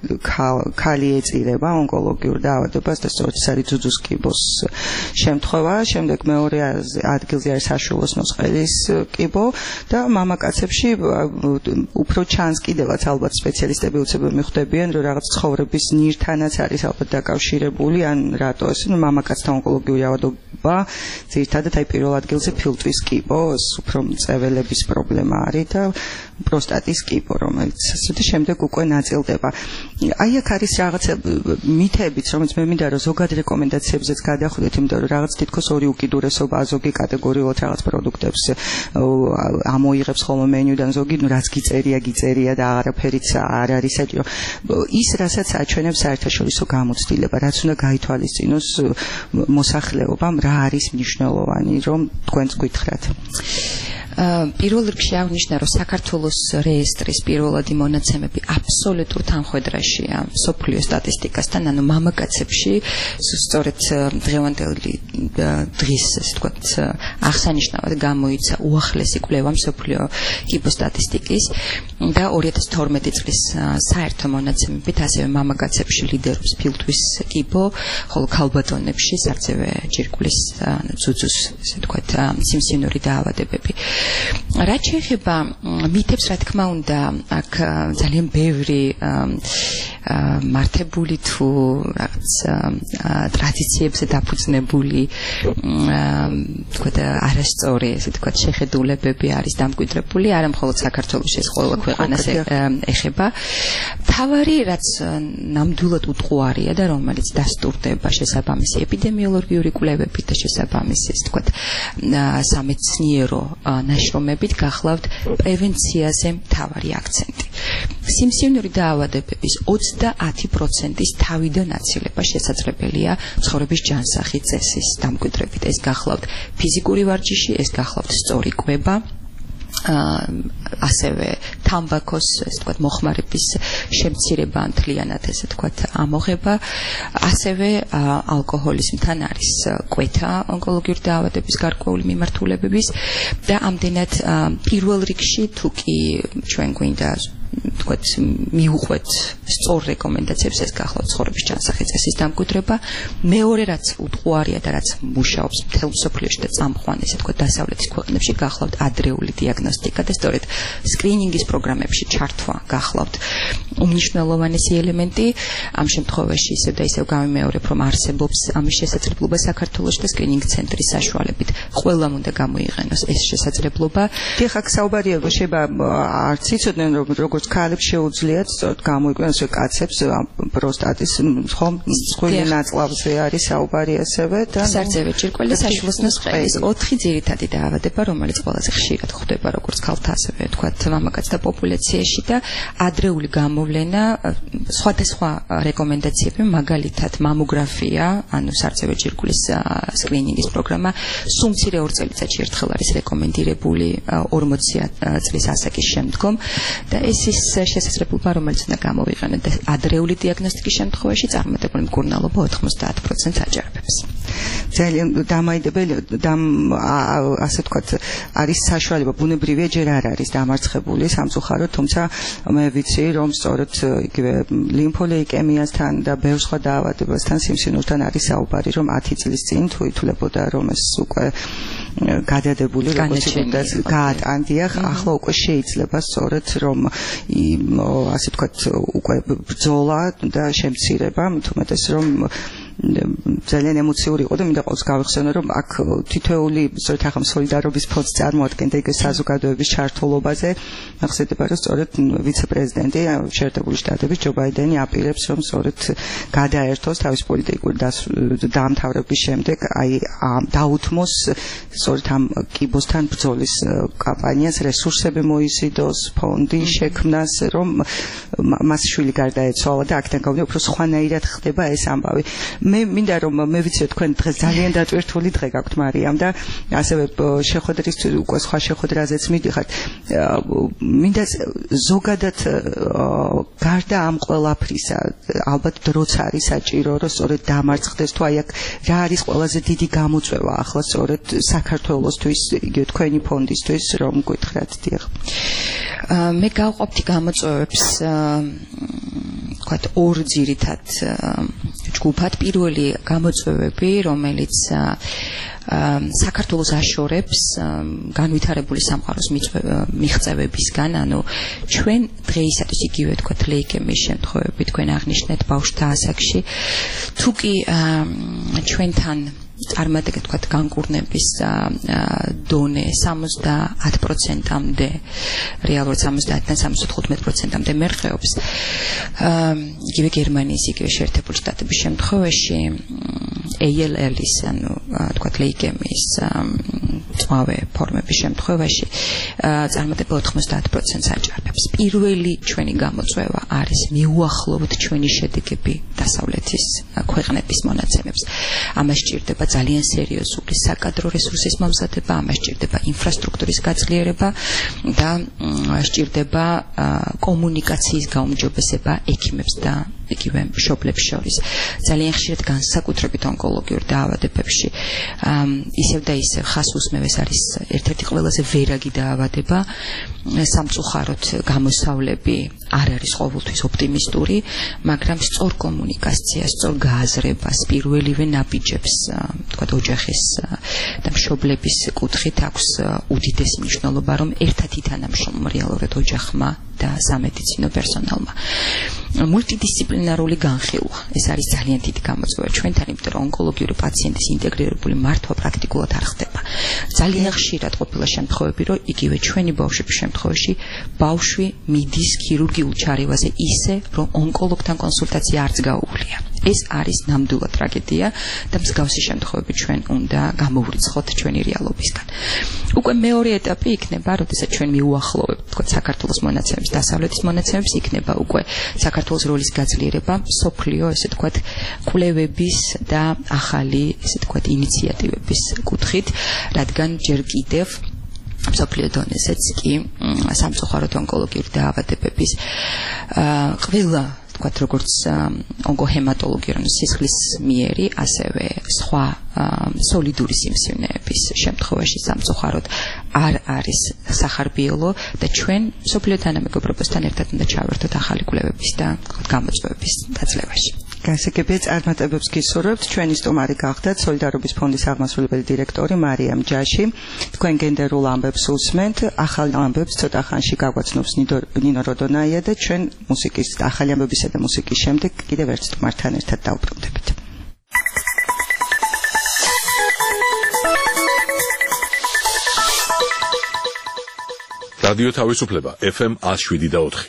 ქალი ეწირება ონკოლოგიურ დაავადებას და სწორედ ეს არის ძუძუს კიბოს შემთხვევა. შემდეგ მეორე ადგილზე არის საშუალოს ნოსყედის კიბო და მამაკაცებში უფრო ჩანს კიდევაც ალბათ სპეციალისტები უცებად მიხვდებიან, რომ რაღაც ცხოვრების ნირთანაც არის ალბათ დაკავშირებული, ან რატო ეს მამაკაცთა ონკოლოგიური დაავადება ძირითადად აი პირველ ადგილზე ფილტვის კიბო, უფრო მწეველების პრობლემა არის და პროსტატის კიბო, რომელიც ასე შემდეგ უკვე ნაწილდება. აი აქ არის რაღაცა მითებიც, რომელიც მე მინდა რომ ზოგად რეკომენდაციებზეც გადახვდეთ, იმიტომ რომ რაღაც თითქოს ორი უკიდურესობა ზოგი კატეგორიულად რაღაც პროდუქტებს ამოიღებს ხოლმე მენიუდან, ზოგი რაც გიწერია და არაფერიც არ არის საჭირო. ის რასაც აჩვენებს საერთაშორისო გამოცდილება, რაც უნდა გაითვალისწინოს მოსახლეობამ, რა არის მნიშვნელოვანი, რომ თქვენც გითხრათ. პირველ რიგში აღნიშნა, რომ საქართველოს რეესტრის პირველადი მონაცემები აბსოლუტურ თანხვედრაშია სოფლიო სტატისტიკასთან, ანუ მამაკაცებში სწორედ დღევანდელი დღის, ასე ვთქვათ, აღსანიშნავად გამოიცა უახლესი კვლევა სოფლიო კიბოს სტატისტიკის და 2012 წლის საერთო მონაცემებით ასევე მამაკაცებში ლიდერობს ფილტვის კიბო, ხოლო ქალბატონებში სარცევე ჯირკვლის ძუძუს, ასე ვთქვათ, სიმსივნური დაავადებები. რაც შეეხება მითებს, რა თქმა უნდა, აქ ძალიან ბევრი მართებული თუ რაღაც ტრადიციებზე დაფუძნებული თქვა არასწორი, ესე თქვა შეხედულებები არის დამკვიდრებული, არა მხოლოდ საქართველოში, ეს ყველა ქვეყანას ეხება. თავარი, რაც ნამდვილად უტყუარია და რომელიც დასტურდება შესაბამისი ეპიდემიოლოგიური კვლევებით და შესაბამისი, ესე თქვა სამეცნიერო ნაშრომებით, გახლავთ პრევენციაზე მთავარი აქცენტი. სიმსივნური დაავადებების 30%-ის თავიდან აცილება შესაძლებელია ცხოვრების ჯანსაღი წესის დამკვიდრებით. ეს გახლავთ ფიზიკური ვარჯიში, ეს გახლავთ სწორი კვება, ასევე თამბაქოს, ესე ვთქვათ, მოხმარების შემცირება, მთლიანად ესე ვთქვათ, ამოღება, ასევე ალკოჰოლიზმთან არის კვეთა ონკოლოგიური დაავადების გარკვეული მიმართულებების და ამდენად პირველ რიგში თუ კი ჩვენ გვინდა თქვათ მიუყვეთ სწორ რეკომენდაციებს, ეს გახლავთ ცხოვრების ჯანსაღი წესის დამკვიდრება. მეორე რაც უტყუარია და რაც მუშაობს მთელ მსოფლიოში და წამყვან, ესე ვთქვათ, დასავლეთის ქვეყნებში, გახლავთ ადრეული დიაგნოსტიკა და სწორედ სკრინინგის პროგრამებში ჩართვა გახლავთ უმნიშვნელოვანესი ელემენტი. ამ შემთხვევაში ისევ და ისევ გამიმეორებ, რომ არსებობს ამის შესაძლებლობა საქართველოში და სკრინინგ ცენტრის საშუალებით ყველამ უნდა გამოიყენოს ეს შესაძლებლობა. დიახ, აქ საუბარია, შეიძლება არც იცოდნენ, რომ როგორც ქალებს შეუძლიათ სწორედ გამოიყვანოს კაცებს პროსტატის ხომ სხვილი ნაწლავზე არის საუბარი ასევე და სარცევე ჯირკველი და საშუალოს ნოსყედის 4 ძირითადი დაავადება, რომელიც ყველაზე ხშირად ხდება როგორც ქალთა ასევე თქვათ მამაკაცთა პოპულაციაში და ადრეული გამოვლენა სხვადასხვა რეკომენდაციები, მაგალითად მამოგრაფია, ანუ სარცევე ჯირკვლის სკრინინგის პროგრამა სულ მცირე 2 წელიწადში ერთხელ არის რეკომენდირებული 40 წლის ასაკის შემდგომ და ეს ის შესაძლებლობა, რომელიც უნდა გამოვიყენოთ და ადრეული დიაგნოსტიკის შემთხვევაში წარმატებული მკურნალობა 90%-ს აჯანყებს. ძალიან დამაიდებელი ასე ვთქვათ არის საშუალება ბუნებრივია ჯერ არ არის დამარცხებული სამწუხაროდ თუმცა მე ვიცი რომ სწორედ იგივე ლიმფოლეიკემიასთან და ბევრ სხვა დაავადებასთან სიმსივნურთან არის საუბარი რომ 10 წლის წინ თუ ითვლებოდა რომ ეს უკვე გადადებული როგორც უნდა გაატანდია ახლა უკვე შეიძლება სწორედ რომ ასე ვთქვათ უკვე ბრძოლა და შემცირება თუმეტეს რომ ძალიან ემოციური იყო და მინდა ყოველს გავიხსენო რომ აქ თითოეული სწორედ ახლა სოლიდარობის ფონდს წარმოადგენდა იგივე საზოგადოების ჩართულობაზე ახსენდება რომ სწორედ ვიცე-პრეზიდენტი შეერთებული შტატების ჯო ბაიდენი აპირებს რომ სწორედ გადაერთოს თავის პოლიტიკური დაამთავრების შემდეგ აი დაუთმოს სწორედ ამ კიბოსთან ბრძოლის კამპანიას რესურსები მოიზიდოს ფონდი შექმნას რომ მას შვილი გარდაეცვალა და აქედან გამომდინარე უფრო სხვანაირად ხდება ეს ამბავი მე მინდა რომ მე ვიცი თქვენ დღეს ძალიან დატვირთული დღე გაქვთ მარიამ და ასევე შეხვედრის უკვე სხვა შეხვედრაზეც მიდიხართ მინდა ზოგადად გარდა ამ ყველაფრისა ალბათ დროც არის საჭირო რომ სწორედ დამარცხდეს თუ აი აქ რა არის ყველაზე დიდი გამოწვევა ახლა სწორედ საქართველოსთვის იგივე თქვენი ფონდისთვის რომ გითხრათ დიახ მე გავყოფდი გამოწვევებს ვთქვათ ორ ძირითად ჯგუფად პირველი გამოწვევები რომელიც საქართველოს აშორებს განვითარებული სამყაროს მიღწევებისგან ანუ ჩვენ დღეისათვის იგივე ვთქვათ ლეიკემიის შემთხვევები თქვენ აღნიშნეთ ბავშვთა ასაკში თუ კი ჩვენთან წარმატებით ვთქვათ განკურნების დონე 70%-მდე რეალურად 70-დან 75%-მდე მერყეობს იგივე გერმანიის იგივე შეერთებული შტატების შემთხვევაში ALL-ის ანუ ვთქვათ ლეიკემიის წვავე ფორმების შემთხვევაში წარმატება 90%-ს აჭარბებს პირველი ჩვენი გამოწვევა არის მიუახლოვოთ ჩვენი შედეგები დასავლეთის ქვეყნების მონაცემებს ამას ჭირდება ძალიან სერიოზული საკადრო რესურსის მომზადება, ამას ჭირდება ინფრასტრუქტურის გაძლიერება და ჭირდება კომუნიკაციის გაუმჯობესება ექიმებს და იგივე მშობლებს შორის. ძალიან ხშირად განსაკუთრებით ონკოლოგიურ დაავადებებში ისევ და ისევ ხას უსმევ ეს არის ერთ-ერთი ყველაზე ვერაგი დაავადება. სამწუხაროდ გამოსავლები არ არის ყოველთვის ოპტიმისტური, მაგრამ სწორ კომუნიკაციას, სწორ გააზრებას პირველივე ნაბიჯებს თქვათ ოჯახის და მშობლების კუთხით აქვს უდიდესი მნიშვნელობა, რომ ერთად ითანამშრომლონ რეალურად ოჯახმა და სამედიცინო პერსონალმა. მულტიდისციპლინარული განხილვა, ეს არის ძალიან დიდი გამოწვევა ჩვენთან, იმიტომ რომ ონკოლოგიური პაციენტის ინტეგრირებული მართვა პრაქტიკულად არ ხდება. ძალიან ხშირად ყოფილა შემთხვევები, რომ იგივე ჩვენი ბავშვების შემთხვევაში ბავშვი მიდის ქირურგიულ ჩარევაზე ისე, რომ ონკოლოგთან კონსულტაცია არც გაუვლია. ეს არის ნამდვილად ტრაგედია და მსგავსი შემთხვევები ჩვენ უნდა გამოვრიცხოთ ჩვენი რეალობისგან. უკვე მეორე ეტაპი იქნება, როდესაც ჩვენ მიუახლოვებთ თქო საქართველოს მონაცემებს, დასავლეთის მონაცემებს, იქნება უკვე საქართველოს როლის გაძლიერება, სოფლიო, ესე თქვათ, კვლევების და ახალი, ესე თქვათ, ინიციატივების კუთხით, რადგან ჯერ კიდევ მსოფლიო დონეზეც კი სამწუხაროდ ონკოლოგიური დაავადებების ყველა თქვათ როგორც ონკოჰემატოლოგია, ანუ სისხლისმიერი, ასევე სხვა სოლიდური სიმსივნეების შემთხვევაში სამწუხაროდ არ არის სახარბიელო და ჩვენ მსოფლიო თანამეგობრობასთან ერთად უნდა ჩავერთოთ ახალი კვლევების და გამოწვევების დაძლევაში. გასაგებია წარმატებებს გისურვებთ. ჩვენი სტუმარი გახდათ სოლიდარობის ფონდის აღმასრულებელი დირექტორი მარიამ ჯაში. თქვენ გენდერულ ამბებს უსმენთ, ახალ ამბებს ცოტა ხანში გაგვაცნობს ნინო როდონაია და ჩვენ მუსიკის ახალი ამბებისა და მუსიკის შემდეგ კიდევ ერთ სტუმართან ერთად დავბრუნდებით. რადიო თავისუფლება FM 107.4.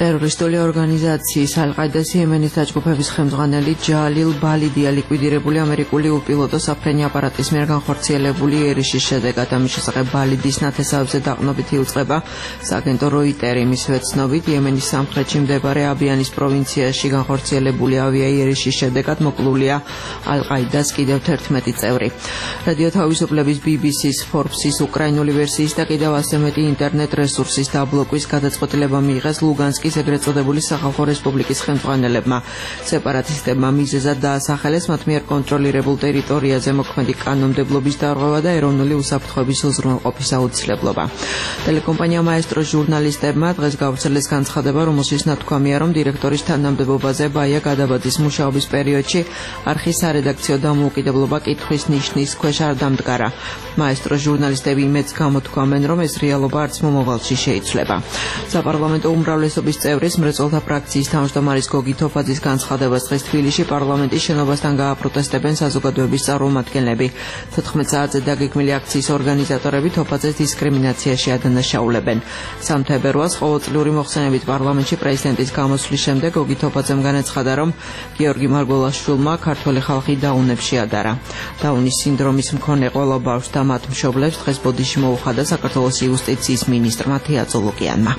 ტერორისტული ორგანიზაციის ალ-ყაიდას იემენის დაჯგუფების ხელმძღვანელი ჯალილ ბალიდია ლიკვიდირებული ამერიკული უპილოტო საფრენი აპარატის მიერ განხორციელებული ერიშის შედეგად. ამის შესახებ ბალიდის ნათესავებზე დაყრდნობითი უწყება სააგენტო როიტერი. მისივე ცნობით, იემენის სამხრეთში მდებარე აბიანის პროვინციაში განხორციელებული ავიაიერიშის შედეგად მოკლულია ალ-ყაიდას კიდევ 11 წევრი. რადიო თავისუფლების BBC-ს, Forbes-ის უკრაინული ვერსიის და კიდევ ასე მეტი ინტერნეტ რესურსის დაბლოკვის გადაწყვეტილება მიიღეს ლუგანსკის ეგრეთ წოდებული სახალხო რესპუბლიკის ხელმძღვანელებმა. სეპარატისტებმა მიზეზად დაასახელეს მათ მიერ კონტროლირებულ ტერიტორიაზე მოქმედი კანონმდებლობის დარღვევა და ეროვნული უსაფრთხოების უზრუნველყოფის აუცილებლობა. ტელეკომპანია მაესტროს ჟურნალისტებმა დღეს გავრცელეს განცხადება, რომელშიც ნათქვამია, რომ დირექტორის თანამდებობაზე ბაია გადაბაძის მუშაობის პერიოდში არხის სარედაქციო დამოუკიდებლობა კითხვის ნიშნის ქვეშ არ დამდგარა. მაესტროს ჟურნალისტები იმედს გამოთქვამენ, რომ ეს რეალობა არც მომავალში შეიცვლება. საპარლამენტო უმრავლესობის წევრის მრეწველთა ფრაქციის თავმჯდომარის გოგი თოფაძის განცხადებას დღეს თბილისში პარლამენტის შენობასთან გააპროტესტებენ საზოგადოების წარმომადგენლები. 14 საათზე დაგეგმილი აქციის ორგანიზატორები თოფაძეს დისკრიმინაციაში ადანაშაულებენ. 3 თებერვალს ყოველწლიური მოხსენებით პარლამენტში პრეზიდენტის გამოსვლის შემდეგ გოგი თოფაძემ განაცხადა, რომ გიორგი მარგველაშვილმა ქართველი ხალხი დაუნებში ადარა. დაუნის სინდრომის მქონე ყველა ბავშვს და მათ მშობლებს დღეს ბოდიში მოუხადა საქართველოს იუსტიციის მინისტრმა თეატოლოგიანმა.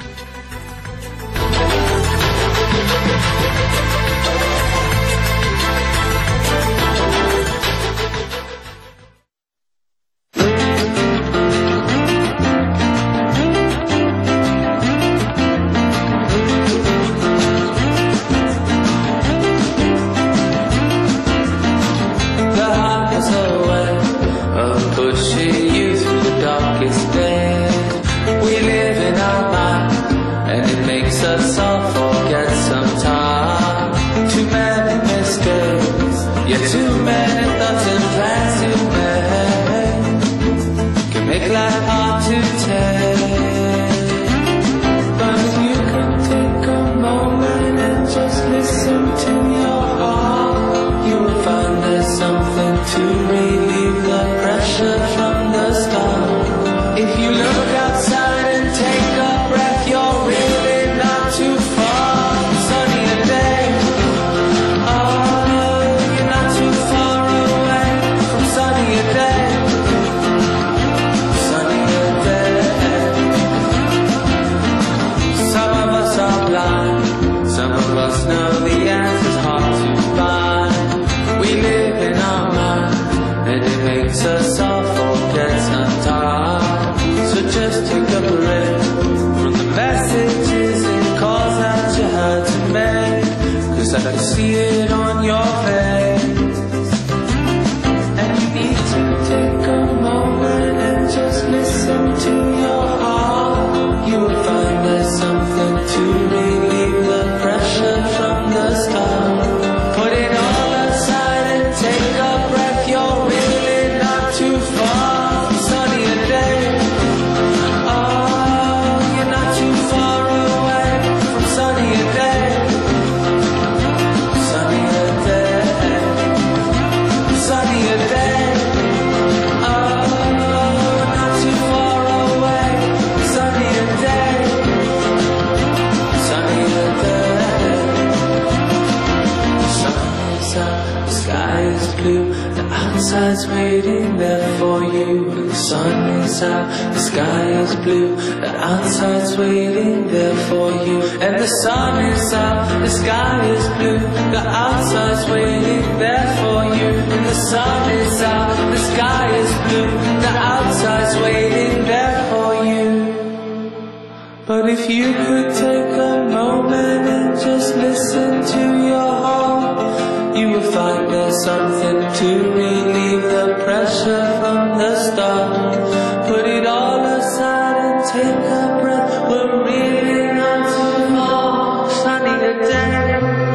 But if you could take a moment and just listen to your heart, you will find there's something to relieve the pressure from the start. Put it all aside and take a breath. We're really not too far. Sunny today,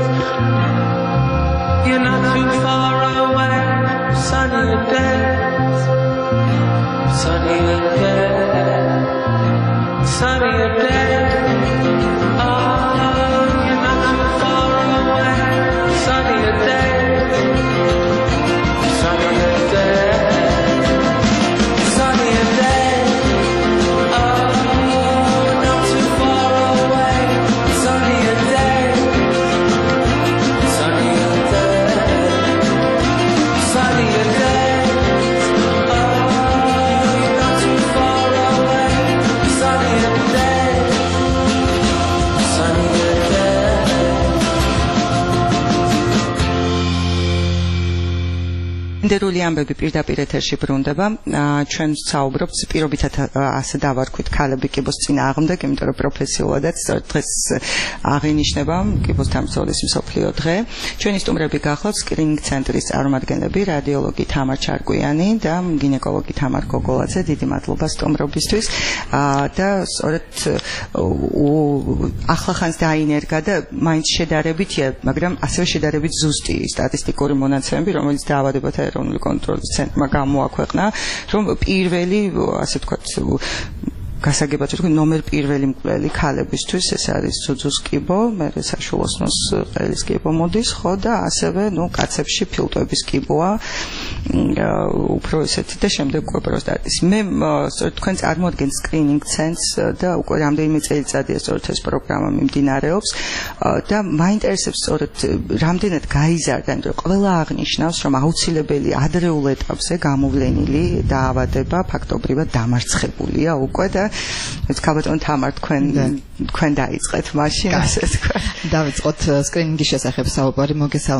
you're not too far away. Sunny today, sunny today, sunny today. Sunny იმდერული ამბები პირდაპირ ეთერში ბრუნდება. ჩვენ საუბრობთ პირობითად ასე დავარქვით ქალები კიბოს წინააღმდეგ, იმიტომ რომ პროფესიულადაც დღეს აღინიშნება კიბოს თამბრძოლის მსოფლიო დღე. ჩვენი სტუმრები გახლავთ სკრინინგ ცენტრის წარმომადგენლები, რადიოლოგი თამარ ჩარკვიანი და გინეკოლოგი თამარ გოგოლაძე. დიდი მადლობა სტუმრობისთვის. და სწორედ ახლახანს დაინერგა და მაინც შედარებითია, მაგრამ ასევე შედარებით ზუსტი სტატისტიკური მონაცემები, რომელიც დაავადებათა ეროვნული კონტროლის ცენტრმა გამოაქვეყნა, რომ პირველი, ასე ვთქვათ, გასაგებად ვთქვი, ნომერ პირველი მკვლელი ქალებისთვის ეს არის ძუძუს კიბო, მერე საშუალოსნოს ყელის კიბო მოდის, ხო და ასევე, კაცებში ფილტვების კიბოა, უფრო ესეთი და შემდეგ უკვე პროსტატის. მე სწორედ თქვენ წარმოადგენთ სკრინინგ ცენტრს და უკვე რამდენიმე წელიწადია სწორედ ეს პროგრამა მიმდინარეობს და მაინტერესებს სწორედ რამდენად გაიზარდა, იმიტომ რომ ყველა აღნიშნავს, რომ აუცილებელი ადრეულ ეტაპზე გამოვლენილი დაავადება ფაქტობრივად დამარცხებულია უკვე და ქალბატონ თამარ თქვენ დაიწყეთ მაშინ ასე თქვა. დავიწყოთ სკრინინგის შესახებ საუბარი,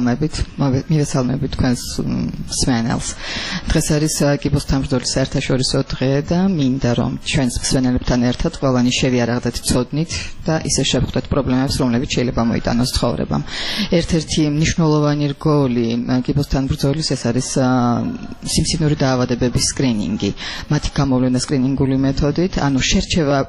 მივესალმებით თქვენს მსმენელს. დღეს არის კიბოს თამბრძოლის საერთაშორისო დღე და მინდა რომ ჩვენს მსმენელებთან ერთად ყველანი შევიარაღდეთ ცოდნით და ისე შევხვდეთ პრობლემებს, რომლებიც შეიძლება მოიტანოს ცხოვრებამ. ერთ-ერთი მნიშვნელოვანი რგოლი კიბოს თამბრძოლის ეს არის სიმსივნური დაავადებების სკრინინგი. მათი გამოვლენა სკრინინგული მეთოდით, ანუ შერჩევა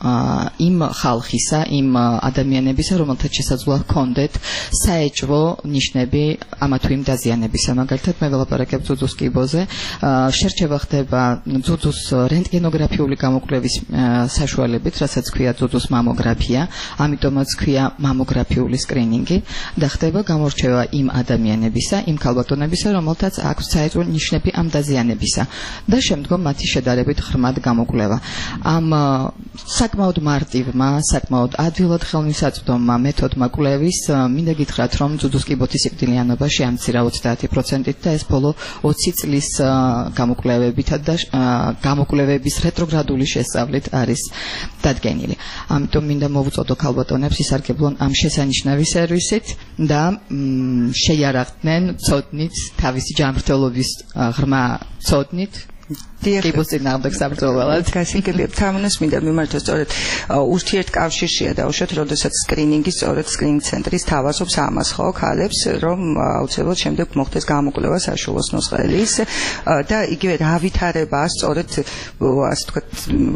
იმ ხალხისა, იმ ადამიანებისა, რომელთაც შესაძლოა ჰქონდეთ საეჭვო ნიშნები ამა თუ იმ დაზიანებისა. მაგალითად, მე ველაპარაკებ ძუძუს კიბოზე. შერჩევა ხდება ძუძუს რენტგენოგრაფიული გამოკვლევის საშუალებით, რასაც ქვია ძუძუს მამოგრაფია, ამიტომაც ქვია მამოგრაფიული სკრინინგი და ხდება გამორჩევა იმ ადამიანებისა, იმ ქალბატონებისა, რომელთაც აქვს საეჭვო ნიშნები ამ დაზიანებისა და შემდგომ მათი შედარებით ღრმად გამოკვლევა. ამ საკმაოდ მარტივმა, საკმაოდ ადვილად ხელმისაწვდომმა მეთოდმა კვლევის მინდა გითხრათ, რომ ძუძუს კიბოთის სიკვდილიანობა შეამცირა 30%-ით და ეს ბოლო 20 წლის გამოკვლევებითა და გამოკვლევების რეტროგრადული შესწავლით არის დადგენილი. ამიტომ მინდა მოვუწოდო ქალბატონებს ისარგებლონ ამ შესანიშნავი სერვისით და შეიარაღდნენ ცოდნით, თავისი ჯანმრთელობის ღრმა ცოდნით კიბოს წინააღმდეგ საბრძოლველად. გასაგებია, თამუნას მინდა მიმართოს სწორედ ურთიერთკავშირშია დაუშვათ, როდესაც სკრინინგი სწორედ სკრინინგ ცენტრის თავაზობს ამას, ხო, ქალებს, რომ აუცილებლად შემდეგ მოხდეს გამოკვლევა საშუალოსნოს ყელის და იგივე რა ვითარებაა სწორედ ასე ვთქვათ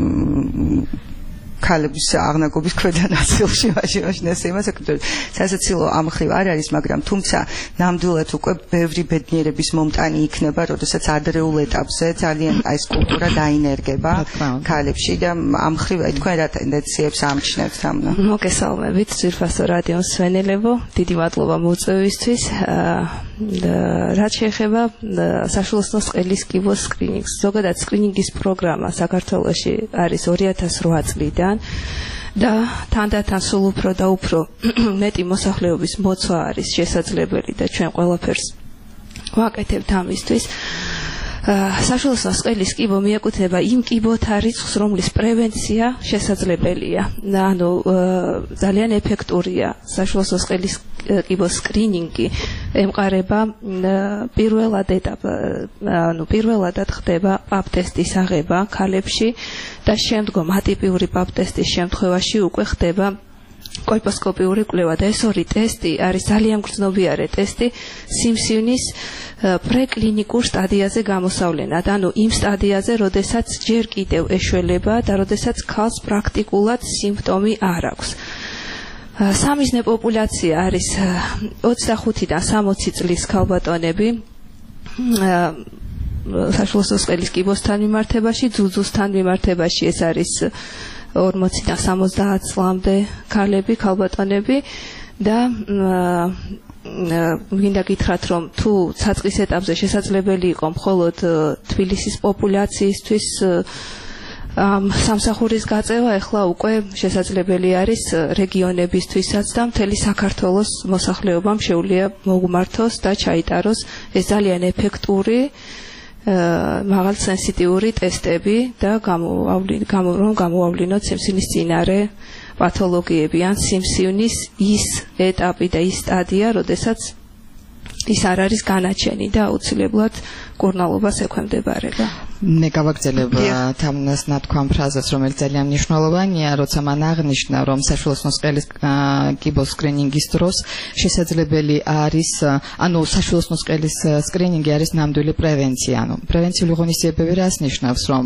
ქალების აღნაგობის ქვედა ნაწილში მაშინ ესე იმას აკეთებს. სასაცილო ამ ხრივ არ არის, მაგრამ თუმცა ნამდვილად უკვე ბევრი ბედნიერების მომტანი იქნება, როდესაც ადრეულ ეტაპზე ძალიან ეს კულტურა დაინერგება ქალებში და ამ ხრივ თქვენ რა ტენდენციებს ამჩნევთ თამნა? მოგესალმებით, ძვირფასო რადიო მსმენელებო, დიდი მადლობა მოწვევისთვის. რაც შეეხება საშუალოსნოს ყელის კიბოს სკრინინგს, ზოგადად სკრინინგის პროგრამა საქართველოში არის 2008 წლიდან და თანდათან სულ უფრო და უფრო მეტი მოსახლეობის მოცვა არის შესაძლებელი და ჩვენ ყველაფერს ვაკეთებთ ამისთვის. საშუალოსნოს ყელის კიბო მიეკუთვნება იმ კიბოთა რიცხვს, რომლის პრევენცია შესაძლებელია. ანუ ძალიან ეფექტურია საშუალოსნოს ყელის კიბოს სკრინინგი ემყარება პირველადად ხდება პაპ ტესტის აღება ქალებში და შემდგომ ატიპიური პაპ ტესტის შემთხვევაში უკვე ხდება კოლპოსკოპიური კვლევა და ეს ორი ტესტი არის ძალიან გრძნობიარე ტესტი სიმსივნის პრეკლინიკურ სტადიაზე გამოსავლენად, ანუ იმ სტადიაზე, როდესაც ჯერ კიდევ ეშველება და როდესაც ქალს პრაქტიკულად სიმპტომი არ აქვს. სამიზნე პოპულაცია არის 25-დან 60 წლის ქალბატონები საშუალოსნოს ყელის კიბოსთან მიმართებაში, ძუძუსთან მიმართებაში ეს არის 40-დან 70 წლამდე ქალები, ქალბატონები და მინდა გითხრათ, რომ თუ საწყის ეტაპზე შესაძლებელი იყო მხოლოდ თბილისის პოპულაციისთვის სამსახურის გაწევა, ეხლა უკვე შესაძლებელი არის რეგიონებისთვისაც და მთელი საქართველოს მოსახლეობამ შეუძლია მოგვმართოს და ჩაიტაროს ეს ძალიან ეფექტური მაღალ სენსიტიური ტესტები და რომ გამოავლინოთ სიმსივნის წინარე პათოლოგიები ან სიმსივნის ის ეტაპი და ის სტადია, როდესაც ის არ არის განაჩენი და აუცილებლად კურნალობას ექვემდებარება. მე გავაგრძელებ თამუნას ნათქვამ ფრაზას, რომელიც ძალიან მნიშვნელოვანია, როცა მან აღნიშნა, რომ საშუალო ნოსყელის კიბოს სკრინინგის დროს შესაძლებელი არის, ანუ საშუალო ნოსყელის სკრინინგი არის ნამდვილი პრევენცია. ანუ პრევენციული ღონისძიებები რას ნიშნავს, რომ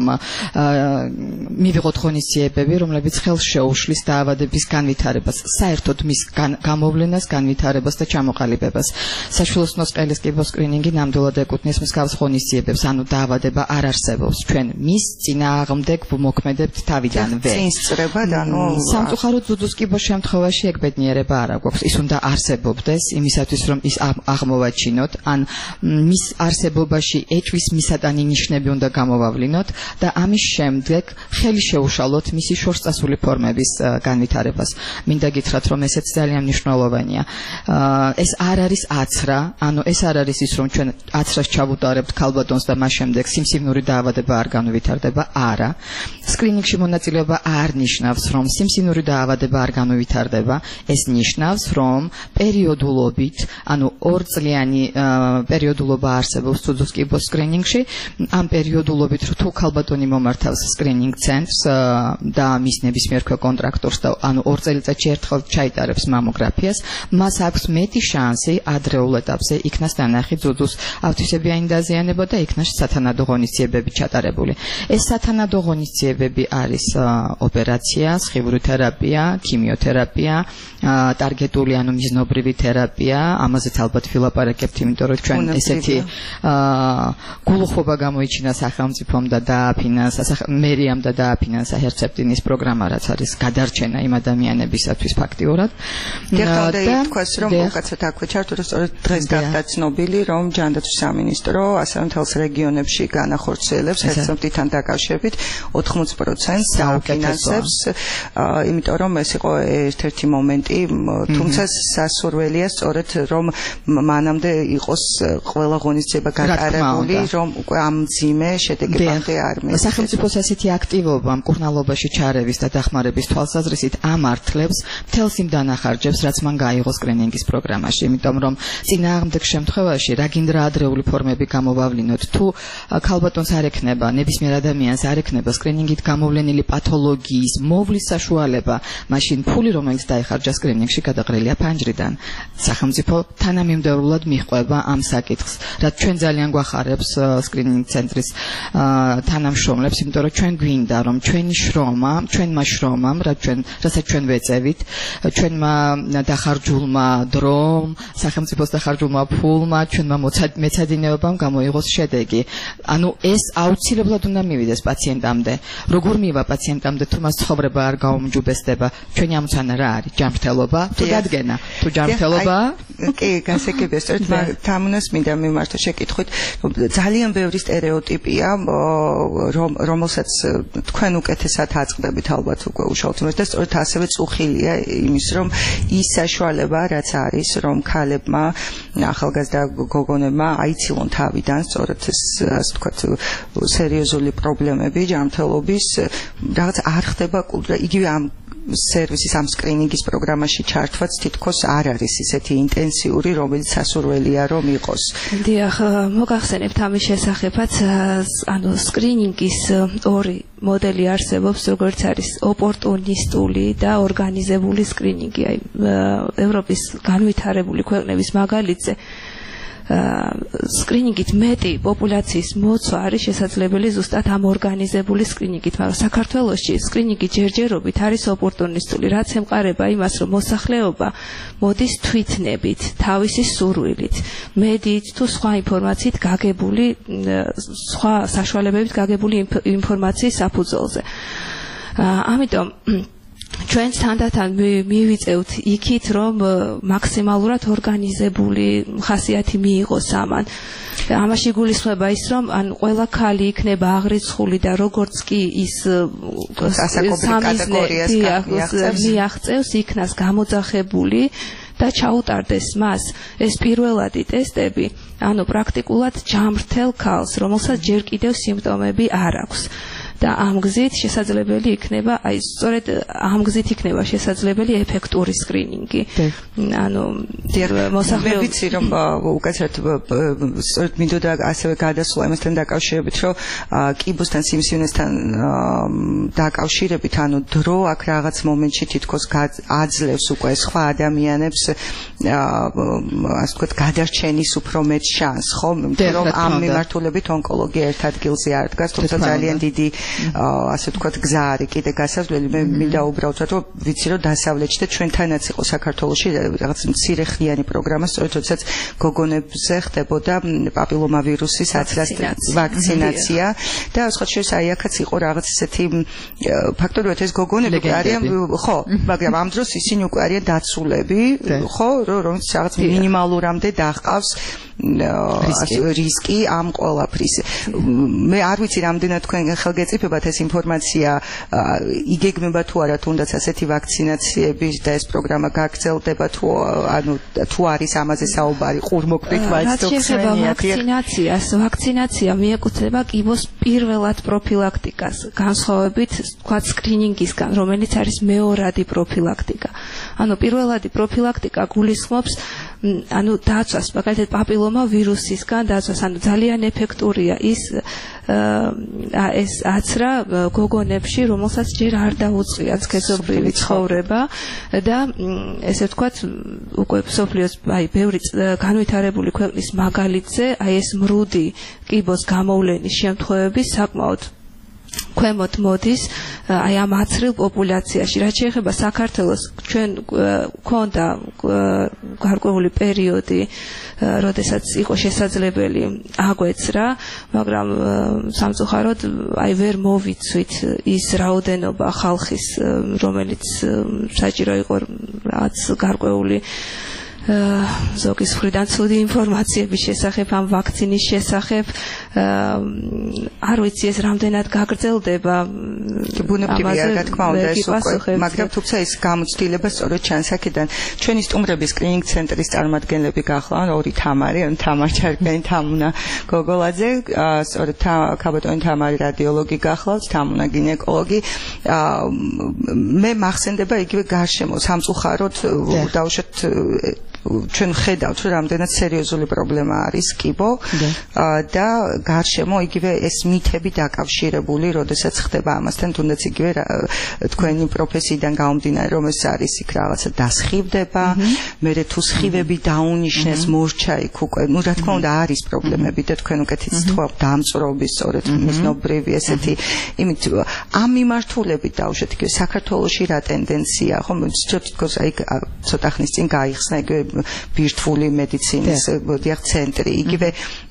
მივიღოთ ღონისძიებები, რომლებიც ხელს შეუშლის დაავადების განვითარებას, საერთოდ მის გამოვლენას, განვითარებას და ჩამოყალიბებას. საშუალო ნოსყელის კიბოს სკრინინგი ნამდვილად ეკუთვნის მსგავს ღონისძიებებს, ანუ დაავადება არ არსებობს. ჩვენ მის წინააღმდეგ ვმოქმედებთ თავიდანვე. წინსწრება და ანუ სამწუხაროდ ზუძუს კიბოს შემთხვევაში ეგ ბედნიერება არ აქვს. ის უნდა არსებობდეს იმისათვის, რომ ის აღმოვაჩინოთ, ან მის არსებობაში ეჭვის მისატანი ნიშნები უნდა გამოვავლინოთ და ამის შემდეგ ხელი შეუშალოთ მისი შორსწასული ფორმების განვითარებას. მინდა გითხრათ, რომ ესეც ძალიან მნიშვნელოვანია. ეს არ არის აცრა, ანუ ეს არ არის ის, რომ ჩვენ აცრას ჩავუტარებთ ქალბატონს და მას შემდეგ სიმსივნური დაავადება არ განვითარდება. არა. სკრინინგში მონაწილეობა არ ნიშნავს, რომ სიმსივნური დაავადება არ განვითარდება. ეს ნიშნავს, რომ პერიოდულობით, ანუ 2 წლიანი პერიოდულობა არსებობს ზუძუს კიბოს სკრინინგში. ამ პერიოდულობით თუ ქალბატონი მომართავს სკრინინგ ცენტრს და მის ნებისმიერ კონტრაქტორს და ანუ 2 წელიწადში ერთხელ ჩაიტარებს მამოგრაფიას, მას აქვს მეტი შანსი ადრეულ ეტაპზე იქნას დანახი ზუძუს ავტისებიანი დაზიანება და იქნას სათანადო ღონისძიებები ჩატარებული. ეს სათანადო ღონისძიებები არის ოპერაცია, სხივური თერაპია, ქიმიოთერაპია, ტარგეტული ანუ მიზნობრივი თერაპია. ამაზეც ალბათ ვილაპარაკებთ, იმიტომ რომ ჩვენ ესეთი გულუხობა გამოიჩინა სახელმწიფომ და დააფინანსა მერიამ და დააფინანსა ჰერცეპტინის პროგრამა, რაც არის გადარჩენა იმ ადამიანებისათვის ფაქტიურად. და თქვას, რომ უკაცრავად აქვე ჩართო, რომ სწორედ დღეს გახდა ცნობილი, რომ ჯანდაცვის სამინისტრო ასევე მთელს რეგიონებში განახორციელებს ჰერცეპტინთან დაკავშირებით 80%-ს დააფინანსებს, იმიტომ რომ ეს იყო ერთ-ერთი მომენტი, თუმცა სასურველია სწორედ რომ მანამდე იყოს ყველა ღონისძიება გატარებული, რომ უკვე ამ მძიმე შედეგებამდე არ მიეცემა. სახელმწიფოს ასეთი აქტივობა მკურნალობაში ჩარევის და დახმარების თვალსაზრისით ამართლებს მთელს იმ დანახარჯებს, რაც მან გაიღო სკრინინგის პროგრამაში, იმიტომ რომ წინააღმდეგ შემთხვევაში რა გინდა ადრეული ფორმები გამოვავლინოთ, თუ ქალბატონს არ ექნება, ნებისმიერ ადამიანს არ ექნება სკრინინგით გამოვლენილი პათოლოგიის მოვლის საშუალება, მაშინ ფული, რომელიც დაიხარჯა სკრინინგში, გადაყრილია ფანჯრიდან. სახელმწიფო თანამიმდევრულად მიჰყვება ამ საკითხს, რაც ჩვენ ძალიან გვახარებს სკრინინგ ცენტრის თანამშრომლებს, იმიტომ რომ ჩვენ გვინდა, რომ ჩვენი შრომა, ჩვენმა შრომამ, რასაც ჩვენ ვეწევით, ჩვენმა დახარჯულმა დრომ, სახელმწიფოს დახარჯულმა ფულმა, ჩვენმა მეცადინეობამ გამოიღოს შედეგი. ანუ ეს აუცილებლად უნდა მივიდეს პაციენტამდე. როგორ მივა პაციენტამდე, თუ მას ცხოვრება არ გაუმჯობესდება, ჩვენი ამოცანა რა არის? ჯანმრთელობა თუ დადგენა? თუ ჯანმრთელობა? კი, გასაგებია, სწორედ თამუნას მინდა მიმართო შეკითხვით, რომ ძალიან ბევრი სტერეოტიპია, რომელსაც თქვენ უკეთესად აწყდებით ალბათ უკვე უშუალოდ, და სწორედ ასევე წუხილია იმის, რომ ის საშუალება, რაც არის, რომ ქალებმა, ახალგაზრდა გოგონებმა აიცილონ თავიდან სწორედ ეს, ასე ვთქვათ, სერიოზული პრობლემები ჯანმრთელობის, რაღაც არ ხდება კულტურა, იგივე ამ სერვისის ამ სკრინინგის პროგრამაში ჩართვაც თითქოს არ არის ისეთი ინტენსიური, რომელიც სასურველია რომ იყოს. დიახ, მოგახსენებთ ამის შესახებაც, ანუ სკრინინგის ორი მოდელი არსებობს, როგორც არის ოპორტუნისტული და ორგანიზებული სკრინინგი. აი, ევროპის განვითარებული ქვეყნების მაგალითზე სკრინინგით მეტი პოპულაციის მოცვა არის შესაძლებელი ზუსტად ამ ორგანიზებული სკრინინგით, მაგრამ საქართველოში სკრინინგი ჯერჯერობით არის ოპორტუნისტული, რაც ემყარება იმას, რომ მოსახლეობა მოდის თვითნებით, თავისი სურვილით, მედიით თუ სხვა ინფორმაციით გაგებული, სხვა საშუალებებით გაგებული ინფორმაციის საფუძველზე. ამიტომ ჩვენს თანდათან მივიწევთ იქით, რომ მაქსიმალურად ორგანიზებული ხასიათი მიიღოს ამან. ამაში გულისხმება ის, რომ ან ყველა ქალი იქნება აღრიცხული და როგორც კი ის მიაღწევს, იქნას გამოძახებული და ჩაუტარდეს მას ეს პირველადი ტესტები, ანუ პრაქტიკულად ჯამრთელ ქალს, რომელსაც ჯერ კიდევ სიმპტომები არ აქვს. და ამ გზით შესაძლებელი იქნება, აი სწორედ ამ გზით იქნება შესაძლებელი ეფექტური სკრინინგი. ანუ მოსახლეობა ვიცი რომ უკაცრად სწორედ მინდოდა ასევე გადასვლა იმასთან დაკავშირებით, რომ კიბოსთან სიმსივნესთან დაკავშირებით, ანუ დრო აქ რაღაც მომენტში თითქოს აძლევს უკვე სხვა ადამიანებს ასე ვთქვათ გადარჩენის უფრო მეტ შანსს, ხო? რომ ამ მიმართულებით ონკოლოგია ერთ ადგილზე არ დგას, თუმცა ძალიან დიდი ასე ვთქვათ გზა არის კიდე გასავლელი. მე მინდა უბრალოდ რომ ვიცი რომ დასავლეთში და ჩვენთანაც იყო საქართველოში რაღაც მცირე ხნიანი პროგრამა, სწორედ როდესაც გოგონებზე ხდებოდა პაპილომავირუსის ვაქცინაცია და სხვა შორის აი აქაც იყო რაღაც ესეთი ფაქტორი, ეს გოგონები არიან ხო, მაგრამ ამ დროს ისინი უკვე არიან დაცულები, ხო, რომელიც რაღაც მინიმალურამდე დაჰყავს რისკი ამ ყველაფრის. მე არ ვიცი რამდენად თქვენ ხელგეწიფებათ ეს ინფორმაცია იგეგმება თუ არა თუნდაც ასეთი ვაქცინაციების და ეს პროგრამა გაგრძელდება თუ ანუ თუ არის ამაზე საუბარი ყურმოქმნით ვაქცინაცია მიეკუთვნება კიბოს პირველად პროფილაქტიკას, განსხვავებით თქვა სკრინინგისგან, რომელიც არის მეორადი პროფილაქტიკა. ანუ პირველადი პროფილაქტიკა გულისხმობს ანუ დაცვას, მაგალითად პაპილომა ვირუსისგან დაცვას, ანუ ძალიან ეფექტურია ის აცრა გოგონებში, რომელსაც ჯერ არ დაუწყია სქესობრივი ცხოვრება და ესე ვთქვათ, უკვე მსოფლიოს აი ბევრი განვითარებული ქვეყნის მაგალითზე, აი ეს მრუდი კიბოს გამოვლენის შემთხვევები საკმაოდ ქვემოთ მოდის აი ამ აცრილ პოპულაციაში. რაც შეეხება საქართველოს, ჩვენ გვქონდა გარკვეული პერიოდი, როდესაც იყო შესაძლებელი აგვეცრა, მაგრამ სამწუხაროდ აი ვერ მოვიცვით ის რაოდენობა ხალხის, რომელიც საჭირო იყო რაღაც გარკვეული ზოგის მხრიდან ცუდი ინფორმაციების შესახებ, ამ ვაქცინის შესახებ, არ ვიცი ეს რამდენად გაგრძელდება. ბუნებრივია, რა თქმა უნდა, ეს უკვე, მაგრამ თუმცა ეს გამოცდილება სწორედ ჩანს აქედან. ჩვენი სტუმრების სკრინინგ ცენტრის წარმომადგენლები გახლავთ, ორი თამარი, ან თამარ ჩარკვიანი, თამუნა გოგოლაძე, სწორედ ქაბატონი თამარი რადიოლოგი გახლავთ, თამუნა გინეკოლოგი. მე მახსენდება იგივე გარშემო სამწუხაროდ დავუშვათ ჩვენ ხედავთ რომ რამდენად სერიოზული პრობლემა არის კიბო და გარშემო იგივე ეს მითები დაკავშირებული, როდესაც ხდება ამასთან, თუნდაც იგივე თქვენი პროფესიიდან გამომდინარე, რომ ეს არის იქ რაღაცა დასხივდება, მერე თუ სხივები დაუნიშნეს, მორჩა იქ უკვე, ну რა თქმა უნდა არის პრობლემები და თქვენ უკეთიც თქვათ დამწრობის, სწორედ მიზნობრივი ესეთი, იმით ამ მიმართულებით დავუშვათ იგივე საქართველოში რა ტენდენცია, ხომ თითქოს აი ცოტა ხნის წინ გაიხსნა იგივე ბირთვული მედიცინის ცენტრი, იგივე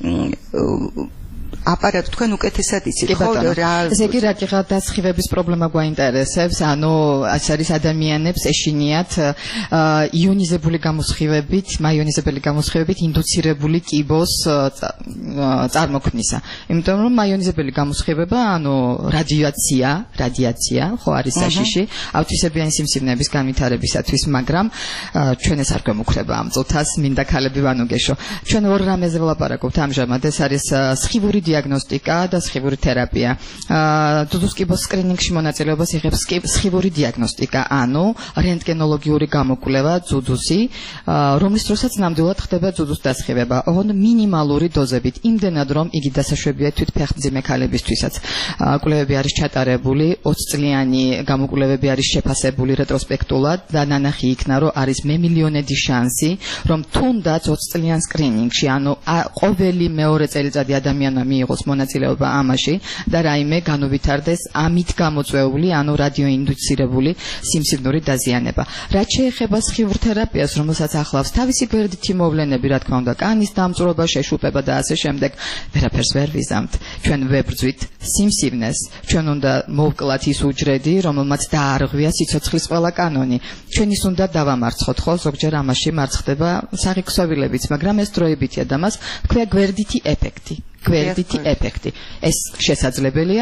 აპარატ თქვენ უკეთესად იცით, ხო რა ესე იგი რა დასხივების პრობლემა გვაინტერესებს, ანუ ეს არის ადამიანებს ეშინიათ იონიზებული გამოსხივებით, მაიონიზებელი გამოსხივებით ინდუცირებული კიბოს წარმოქმნისა. იმიტომ რომ მაიონიზებელი გამოსხივება, ანუ რადიაცია, ხო არის საშიში ავტვისებიანი სიმსივნეების განვითარებისათვის, მაგრამ ჩვენ ეს არ გვემუქრება ამ წუთას, მინდა ქალები ვანუგეშო. ჩვენ ორ რამეზე ვლაპარაკობთ ამჟამად, ეს არის სხივური დიაგნოსტიკა და სხივური თერაპია. ძუძუს კიბოს სკრინინგში მონაწილეობას იღებს სხივური დიაგნოსტიკა, ანუ რენტგენოლოგიური გამოკვლევა ძუძუსი, რომლის დროსაც ნამდვილად ხდება ძუძუს დასხივება, ოღონდ მინიმალური დოზებით, იმდენად რომ იგი დასაშვებია თვით ფეხმძიმე ქალებისთვისაც. კვლევები არის ჩატარებული, 20 წლიანი გამოკვლევები არის შეფასებული რეტროსპექტულად და ნანახი იქნა, რომ არის მემილიონედი შანსი, რომ თუნდაც 20 წლიან სკრინინგში, ანუ ყოველი მეორე წელიწადი ადამიანმა მიიღოს მონაწილეობა ამაში და რაიმე განუვითარდეს ამით გამოწვეული, ანუ რადიოინდუცირებული სიმსივნური დაზიანება. რაც შეეხება სხივურ თერაპიას, რომელსაც ახლავს თავისი გვერდითი მოვლენები, რა თქმა უნდა, კანის დამწვრობა, შეშუპება და ასე შემდეგ, ვერაფერს ვერ ვიზამთ. ჩვენ ვებრძვით სიმსივნეს, ჩვენ უნდა მოვკლათ ის უჯრედი, რომელმაც დაარღვია სიცოცხლის ყველა კანონი. ჩვენ ის უნდა დავამარცხოთ, ხო, ზოგჯერ ამაში მარცხდება საღიქსოვილებიც, მაგრამ ეს დროებითია და მას ქვია გვერდითი ეფექტი. ეს შესაძლებელია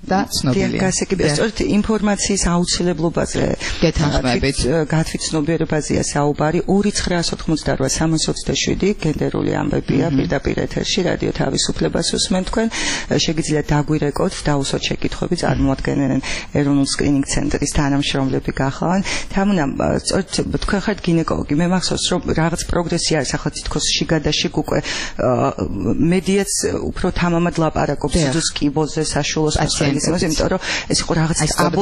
და ცნობილია. გასაგებია, სწორედ ინფორმაციის აუცილებლობაზე გეთანხმებით. გათვითცნობიერებაზეა საუბარი. 2988327 გენდერული ამბებია პირდაპირ ეთერში რადიო თავისუფლებას უსმენ თქვენ. შეგიძლიათ დაგვირეკოთ, დაუსვათ შეკითხვები, წარმოადგენენ ეროვნულ სკრინინგ ცენტრის თანამშრომლები გახლავთ. თამუნა, სწორედ თქვენ ხართ გინეკოლოგი. მე მახსოვს, რომ რაღაც პროგრესი არის ახლა თითქოს შიგადაშიგ უკვე მედიაც უფრო თამამად ლაპარაკობს სიძუს კიბოზე, საშუალო სპეციალიზმზე, იმიტომ რომ ეს იყო რაღაც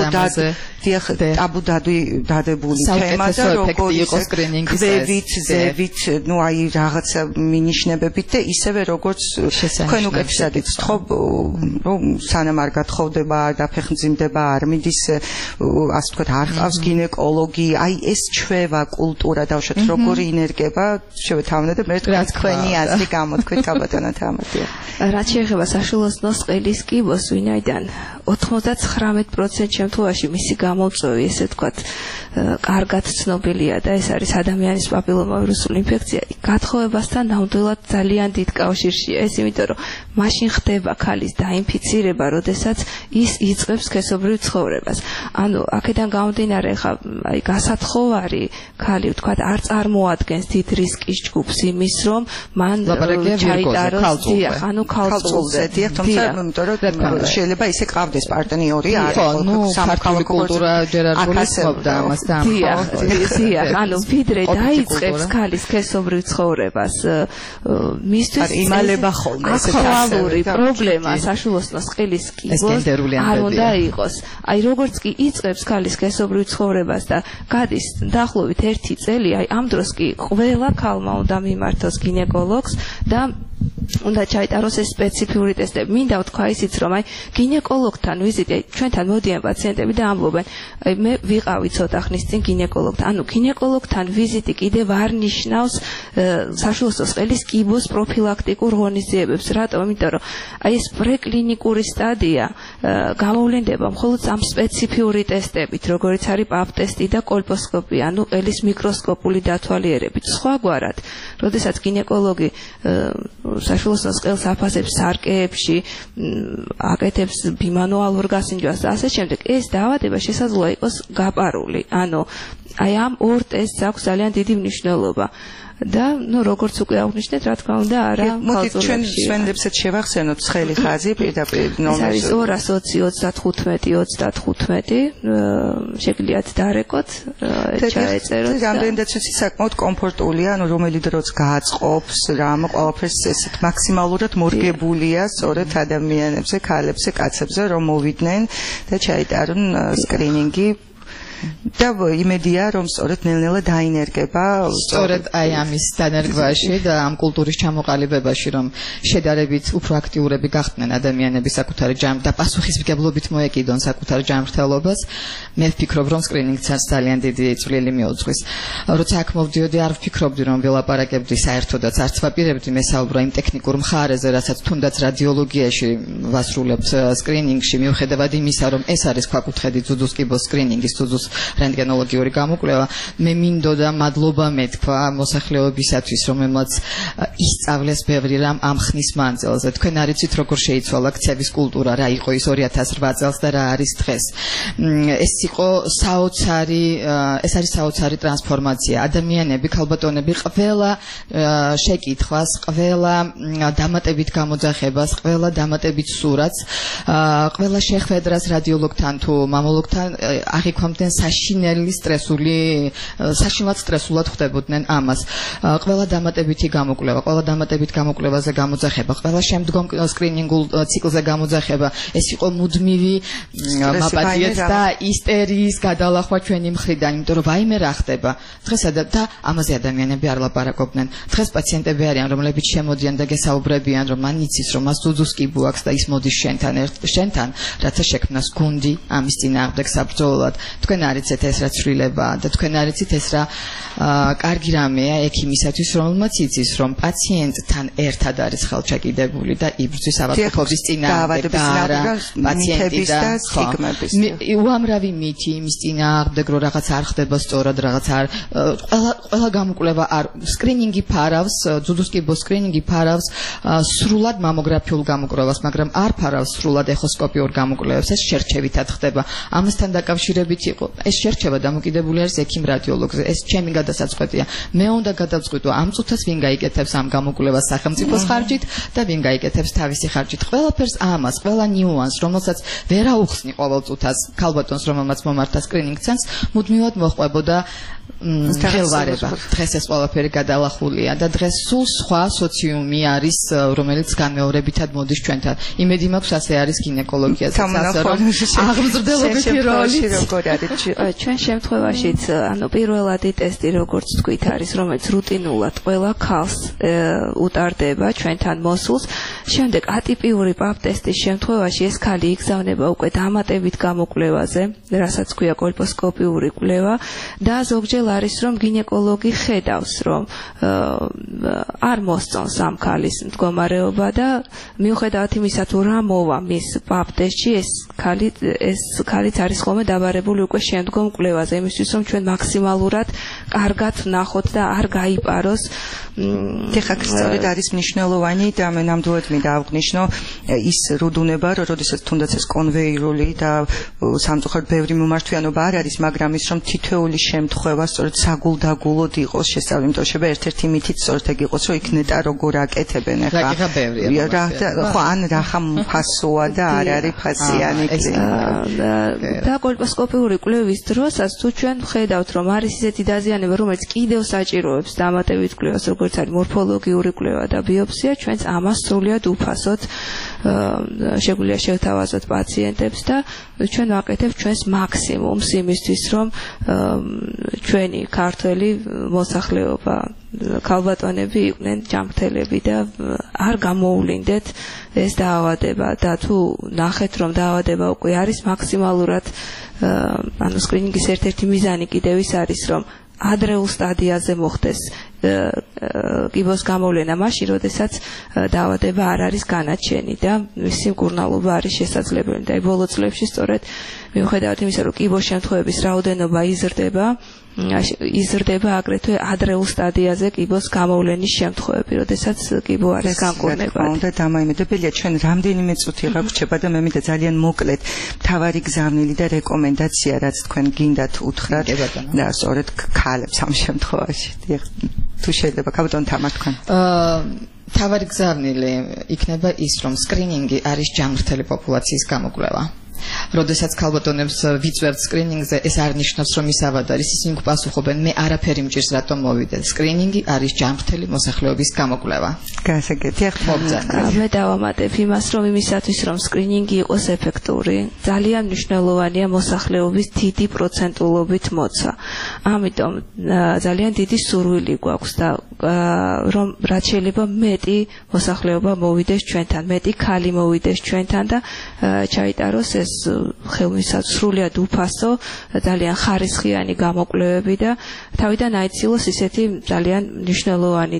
დადებული თემა და როგორი იყო სკრინინგის ქვევით, ზევით, ნუ აი რაღაცა მინიშნებებით და ისევე როგორც თქვენ უკეთესად იცით, ხო, რომ სანამ არ გათხოვდება, არ დაფეხმძიმდება, არ მიდის, ასე ვთქვათ, არ ყავს გინეკოლოგი, აი ეს ჩვევა კულტურა დავუშვათ როგორი ინერგება, შევეთავნე და მე თქვენი აზრი გამოთქვით კაბატონო თამარია. რაც შეეხება საშუალო ყელის კიბოს, ვინაიდან 99% შემთხვევაში მისი გამოწვევი, ესე ვთქვათ, კარგად ცნობილია და ეს არის ადამიანის პაპილომავირუსული ინფექცია. გათხოვებასთან ნამდვილად ძალიან დიდ კავშირშია ეს, იმიტომ რომ მაშინ ხდება ქალის დაინფიცირება, როდესაც ის იწყებს სქესობრივ ცხოვრებას. ანუ აქედან გამომდინარე, ხა აი გასათხოვარი ქალი, ვთქვათ, არ წარმოადგენს დიდ რისკის ჯგუფს იმის, რომ მან ჩაიტაროს, დიახ, ანუ ქალწულზე, თუმცა იმიტომ რომ შეიძლება ისე ყავდეს პარტნიორი, არის სამოქალაქო კულტურა ჯერ არ გულისხმობდა ამას და დიახ, ანუ ვიდრე დაიწყებს ქალის სქესობრივ ცხოვრებას, მისთვის იმალება ხოლმე ეს ახალური პრობლემა საშუალო ყელის კიბოს არ უნდა იყოს. აი როგორც კი იწყებს ქალის სქესობრივ ცხოვრებას და გადის დაახლოებით 1 წელი, აი ამ დროს კი ყველა ქალმა უნდა მიმართოს გინეკოლოგს და უნდა ჩაიტაროს ეს სპეციფიური ტესტები. მინდა ვთქვა ისიც, რომ აი გინეკოლოგთან ვიზიტი, აი ჩვენთან მოდიან პაციენტები და ამბობენ, აი მე ვიყავი ცოტა ხნის წინ გინეკოლოგთან. ანუ გინეკოლოგთან ვიზიტი კიდევ არ ნიშნავს საშუალო ყელის კიბოს პროფილაქტიკურ ღონისძიებებს. რატომ? იმიტომ რომ აი ეს პრეკლინიკური სტადია გამოვლინდება მხოლოდ ამ სპეციფიური ტესტებით, როგორიც არის პაპ ტესტი და კოლპოსკოპია, ანუ ყელის მიკროსკოპული დათვალიერებით. სხვაგვარად, როდესაც გინეკოლოგი საშუალო ყელს აფასებს სარკეებში, აკეთებს ბიმანუალურ გასინჯვას და ასე შემდეგ, ეს დაავადება შესაძლოა იყოს გაპარული. ანუ აი ამ ორ ტესტს აქვს ძალიან დიდი მნიშვნელობა. და ნუ როგორც უკვე აღნიშნეთ, რა თქმა უნდა, არა ქალწულებში. ჩვენ სვენდებსაც შევახსენოთ ცხელი ხაზი პირდაპირ ნომერს. ეს არის 220 35 შეგიძლიათ დარეკოთ, ჩაეწეროთ. რამდენადაც ის საკმაოდ კომფორტულია, ანუ რომელი დროც გააწყობს, რამ ყველაფერს ესეთ მაქსიმალურად მორგებულია სწორედ ადამიანებზე, ქალებზე, კაცებზე, რომ მოვიდნენ და ჩაიტარონ სკრინინგი. და იმედია რომ სწორედ ნელ-ნელა დაინერგება სწორედ აი ამის დანერგვაში და ამ კულტურის ჩამოყალიბებაში რომ შედარებით უფრო აქტიურები გახდნენ ადამიანები საკუთარი და პასუხისმგებლობით მოეკიდონ საკუთარ ჯანმრთელობას. მე ვფიქრობ რომ სკრინინგსაც ძალიან დიდი წვლილი მიუძღვის. როცა აქ მოვდიოდი არ ვფიქრობდი რომ ველაპარაკებდი საერთოდაც არც ვაპირებდი მესაუბრა იმ ტექნიკურ მხარეზე, რასაც თუნდაც რადიოლოგიაში ვასრულებთ სკრინინგში, მიუხედავად იმისა რომ ეს არის ქვაკუთხედი ძუძუს კიბოს სკრინინგის ძუძუს რენტგენოლოგიური გამოკვლევა. მე მინდოდა მადლობა მეთქვა მოსახლეობისათვის, რომელმაც ისწავლეს ბევრი რამ ამ ხნის მანძილზე. თქვენ არ იცით როგორ შეიცვალა ქცევის კულტურა, რა იყო ის 2008 წელს და რა არის დღეს. ეს იყო ეს არის საოცარი ტრანსფორმაცია. ადამიანები, ქალბატონები ყველა შეკითხვას, ყველა დამატებით გამოძახებას, ყველა დამატებით სურათს, ყველა შეხვედრას რადიოლოგთან თუ მამოლოგთან აღიქვამდნენ საშინელი საშინლად სტრესულად ხდებოდნენ ამას. ყველა დამატებითი გამოკვლევა, ყველა დამატებით გამოკვლევაზე გამოძახება, ყველა შემდგომ სკრინინგულ ციკლზე გამოძახება, ეს იყო მუდმივი მაპატიეთ და ისტერიის გადალახვა ჩვენი მხრიდან, იმიტომ რომ ვაიმე რა ხდება. დღეს და ამაზე ადამიანები არ ლაპარაკობდნენ. დღეს პაციენტები არიან, რომლებიც შემოდიან და გესაუბრებიან, რომ მან იცის, რომ მას ძუძუს კიბო აქვს და ის მოდის შენთან, რათა შექმნას გუნდი ამის წინააღმდეგ საბრძოლოდ. თქვენ არ იცით ეს რა ცვლილება და თქვენ არ იცით ეს რა კარგი რამეა ექიმისათვის, რომელმაც იცის, რომ პაციენტთან ერთად არის ხელჩაკიდებული და იბრძვის ავადმყოფობის წინააღმდეგ და არა პაციენტის და სტიგმების. უამრავი მითი იმის წინააღმდეგ, რომ რაღაც არ ხდება სწორად, რაღაც არ ყველა გამოკვლევა არ სკრინინგი ფარავს, ძუძუსკიბოს სკრინინგი ფარავს სრულად მამოგრაფიულ გამოკვლევას, მაგრამ არ ფარავს სრულად ეხოსკოპიურ გამოკვლევებს, ეს შერჩევითად ხდება. ამასთან დაკავშირებით იყო ეს შერჩევა დამოკიდებული არის ექიმ რადიოლოგზე. ეს ჩემი გადასაწყვეტია. მე უნდა გადავწყვიტო ამ წუთას ვინ გაიკეთებს ამ გამოკვლევას სახელმწიფოს ხარჯით და ვინ გაიკეთებს თავისი ხარჯით. ყველაფერს ამას, ყველა ნიუანს, რომელსაც ვერ აუხსნი ყოველ წუთას ქალბატონს, რომელმაც მომართა სკრინინგ ცენტრს, მუდმივად მოხყვებოდა ხელვარება. დღეს ეს ყველაფერი გადალახულია და დღეს სულ სხვა სოციუმი არის, რომელიც განმეორებითად მოდის ჩვენთან. იმედი მაქვს ასე არის გინეკოლოგიაზე, ასე რომ აღმზრდელობითი როლი როგორ არის ჩვენ შემთხვევაშიც, ანუ პირველადი ტესტი როგორც თქვით არის, რომელიც რუტინულად ყველა ქალს უტარდება ჩვენთან მოსულს. შემდეგ ატიპიური პაპ ტესტის შემთხვევაში ეს ქალი იგზავნება უკვე დამატებით გამოკვლევაზე, რასაც ქვია კოლპოსკოპიური კვლევა და ზოგჯერ არის რომ გინეკოლოგი ხედავს რომ არ მოსწონს ამ ქალის მდგომარეობა და მიუხედავად იმისა თუ რა მოვა მის პაპ ტესტში ეს ქალიც არის ხოლმე დაბარებული უკვე შემდგომ კვლევაზე იმისთვის რომ ჩვენ მაქსიმალურად კარგად ვნახოთ და არ გაიპაროს ეხლა სწორედ არის მნიშვნელოვანი და მე ნამდვილად მინდა აღვნიშნო ის რუდუნება რომ როდესაც თუნდაც ეს კონვეირული და სამწუხაროდ ბევრი მომართვიანობა არ არის მაგრამ ის რომ თითოეული შემთხვევა სწორედ საგულდაგულოდ იყოს შესწავლილი იმიტომ შეება ერთ-ერთი მითით სწორედ ეგ იყოს რომ იქ ნეტა როგორ აკეთებენ ეხლა ხო ან რახა ფასოა და არ არის ფასიანი და კოლპოსკოპიური კვლევის დროსაც თუ ჩვენ ვხედავთ რომ არის ისეთი დაზიანება რომელიც კიდევ საჭიროებს დამატებით კვლევას როგორც არის მორფოლოგიური კვლევა და ბიოპსია ჩვენც ამას სრულად უფასოდ შეგვიძლია შევთავაზოთ პაციენტებს და ჩვენ ვაკეთებთ ჩვენს მაქსიმუმს იმისთვის რომ ჩვენი ქართველი მოსახლეობა ქალბატონები იყვნენ ჯანმრთელები და არ გამოუვლინდეთ ეს დაავადება და თუ ნახეთ რომ დაავადება უკვე არის მაქსიმალურად ანუ სკრინინგის ერთ-ერთი მიზანი კიდევ ის არის რომ ადრეულ სტადიაზე მოხდეს კიბოს გამოვლენა მაშინ როდესაც დაავადება არ არის განაჩენი და მისი მკურნალობა არის შესაძლებელი და ბოლო წლებში სწორედ მიუხედავად იმისა რომ კიბოს შემთხვევების რაოდენობა იზრდება აგრეთვე ადრეულ სტადიაზე კიბოს გამოვლენის შემთხვევები როდესაც კიბო არის განკურნებადი. უნდა დამაიმედებელია ჩვენ რამდენიმე წუთი გაგვრჩება და მე მინდა ძალიან მოკლედ მთავარი გზავნილი და რეკომენდაცია რაც თქვენ გინდათ უთხრათ და სწორედ ქალებს ამ შემთხვევაში თუ შეიძლება ქალბატონ თამარ თქვენ მთავარი გზავნილი იქნება ის რომ სკრინინგი არის ჯანმრთელი პოპულაციის გამოკვლევა. როდესაც ქალბატონებს ვიწვევთ სკრინინგზე, ეს არ ნიშნავს, რომ ის ავად არის, ისინი გვპასუხობენ, მე არაფერი მჭირს, რატომ მოვიდე. სკრინინგი არის ჯანმრთელი მოსახლეობის გამოკვლევა. გასაგებია, მე დავამატებ იმას, რომ იმისათვის, რომ სკრინინგი იყოს ეფექტური, ძალიან მნიშვნელოვანია მოსახლეობის დიდი პროცენტულობით მოცვა. ამიტომ ძალიან დიდი სურვილი გვაქვს და რომ რაც შეიძლება მეტი მოსახლეობა მოვიდეს ჩვენთან, მეტი ქალი მოვიდეს ჩვენთან და ჩაიტაროს ეს ხელმისაწვდომი სრულად უფასო ძალიან ხარისხიანი გამოკვლევები და თავიდან აიცილოს ისეთი ძალიან მნიშვნელოვანი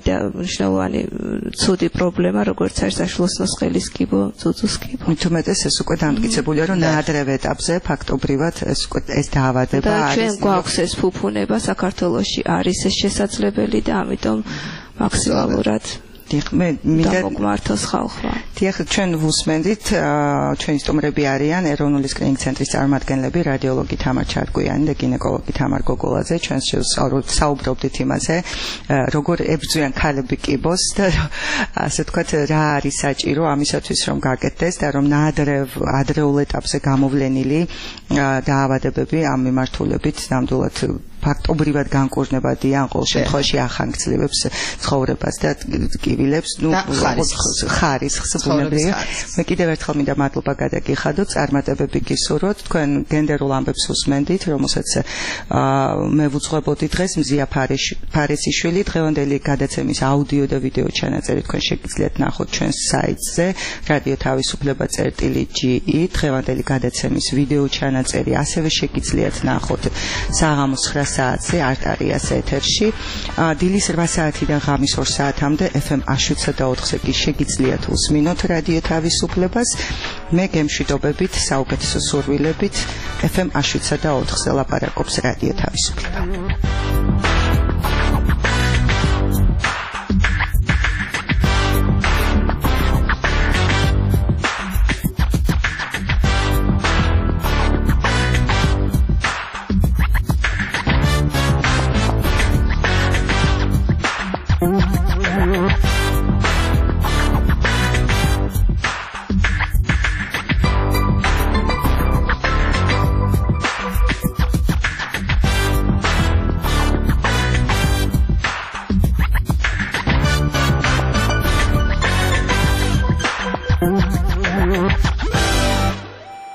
ცუდი პრობლემა როგორც არის საშუალო სხეულის კიბო, ძუძუს კიბო. მით უმეტეს ეს უკვე დამტკიცებულია რომ ნაადრევ ეტაპზე ფაქტობრივად ეს დაავადება არის. ჩვენ გვაქვს ეს ფუფუნება საქართველოში არის ეს შესაძლებელი და ამიტომ მაქსიმალურად მე მინდა მოგმართოს ხალხმა. დიახ, ჩვენ ვუსმენდით, ჩვენი სტუმრები არიან ეროვნული სკრინინგ ცენტრის წარმომადგენლები, რადიოლოგი თამარ ჩარკვიანი და გინეკოლოგი თამარ გოგოლაძე. ჩვენ საუბრობდით იმაზე, როგორ ებრძვიან ქალები კიბოს და ასე ვთქვათ, რა არის საჭირო ამისათვის, რომ გაკეთდეს და რომ ადრეულ ეტაპზე გამოვლენილი დაავადებები ამ მიმართულებით ნამდვილად ფაქტობრივად განკურნებადი ან ყოველ შემთხვევაში ახანგრძლივებს ცხოვრებას და კივილებს, ხარისხს ბუნებრივია. მე კიდევ ერთხელ მინდა მადლობა გადაგიხადოთ, წარმატებები გისურვოთ, თქვენ გენდერულ ამბებს უსმენდით, რომელსაც მე ვუძღვებოდი დღეს მზია ფარესიშვილი, დღევანდელი გადაცემის აუდიო და ვიდეო ჩანაწერი თქვენ შეგიძლიათ ნახოთ ჩვენს საიტზე რადიო თავისუფლება.ge, დღევანდელი გადაცემის ვიდეო ჩანაწერი ასევე შეგიძლიათ ნახოთ საღამოს 9 საათზე არტარიას ეთერში, დილის 8 საათიდან ღამის 2 საათამდე FM 107.4-ზე კი შეგიძლიათ უსმინოთ რადიო თავისუფლებას. მე გემშვიდობებით, საუკეთესო სურვილებით FM 107.4-ზე ლაპარაკობს რადიო თავისუფლება.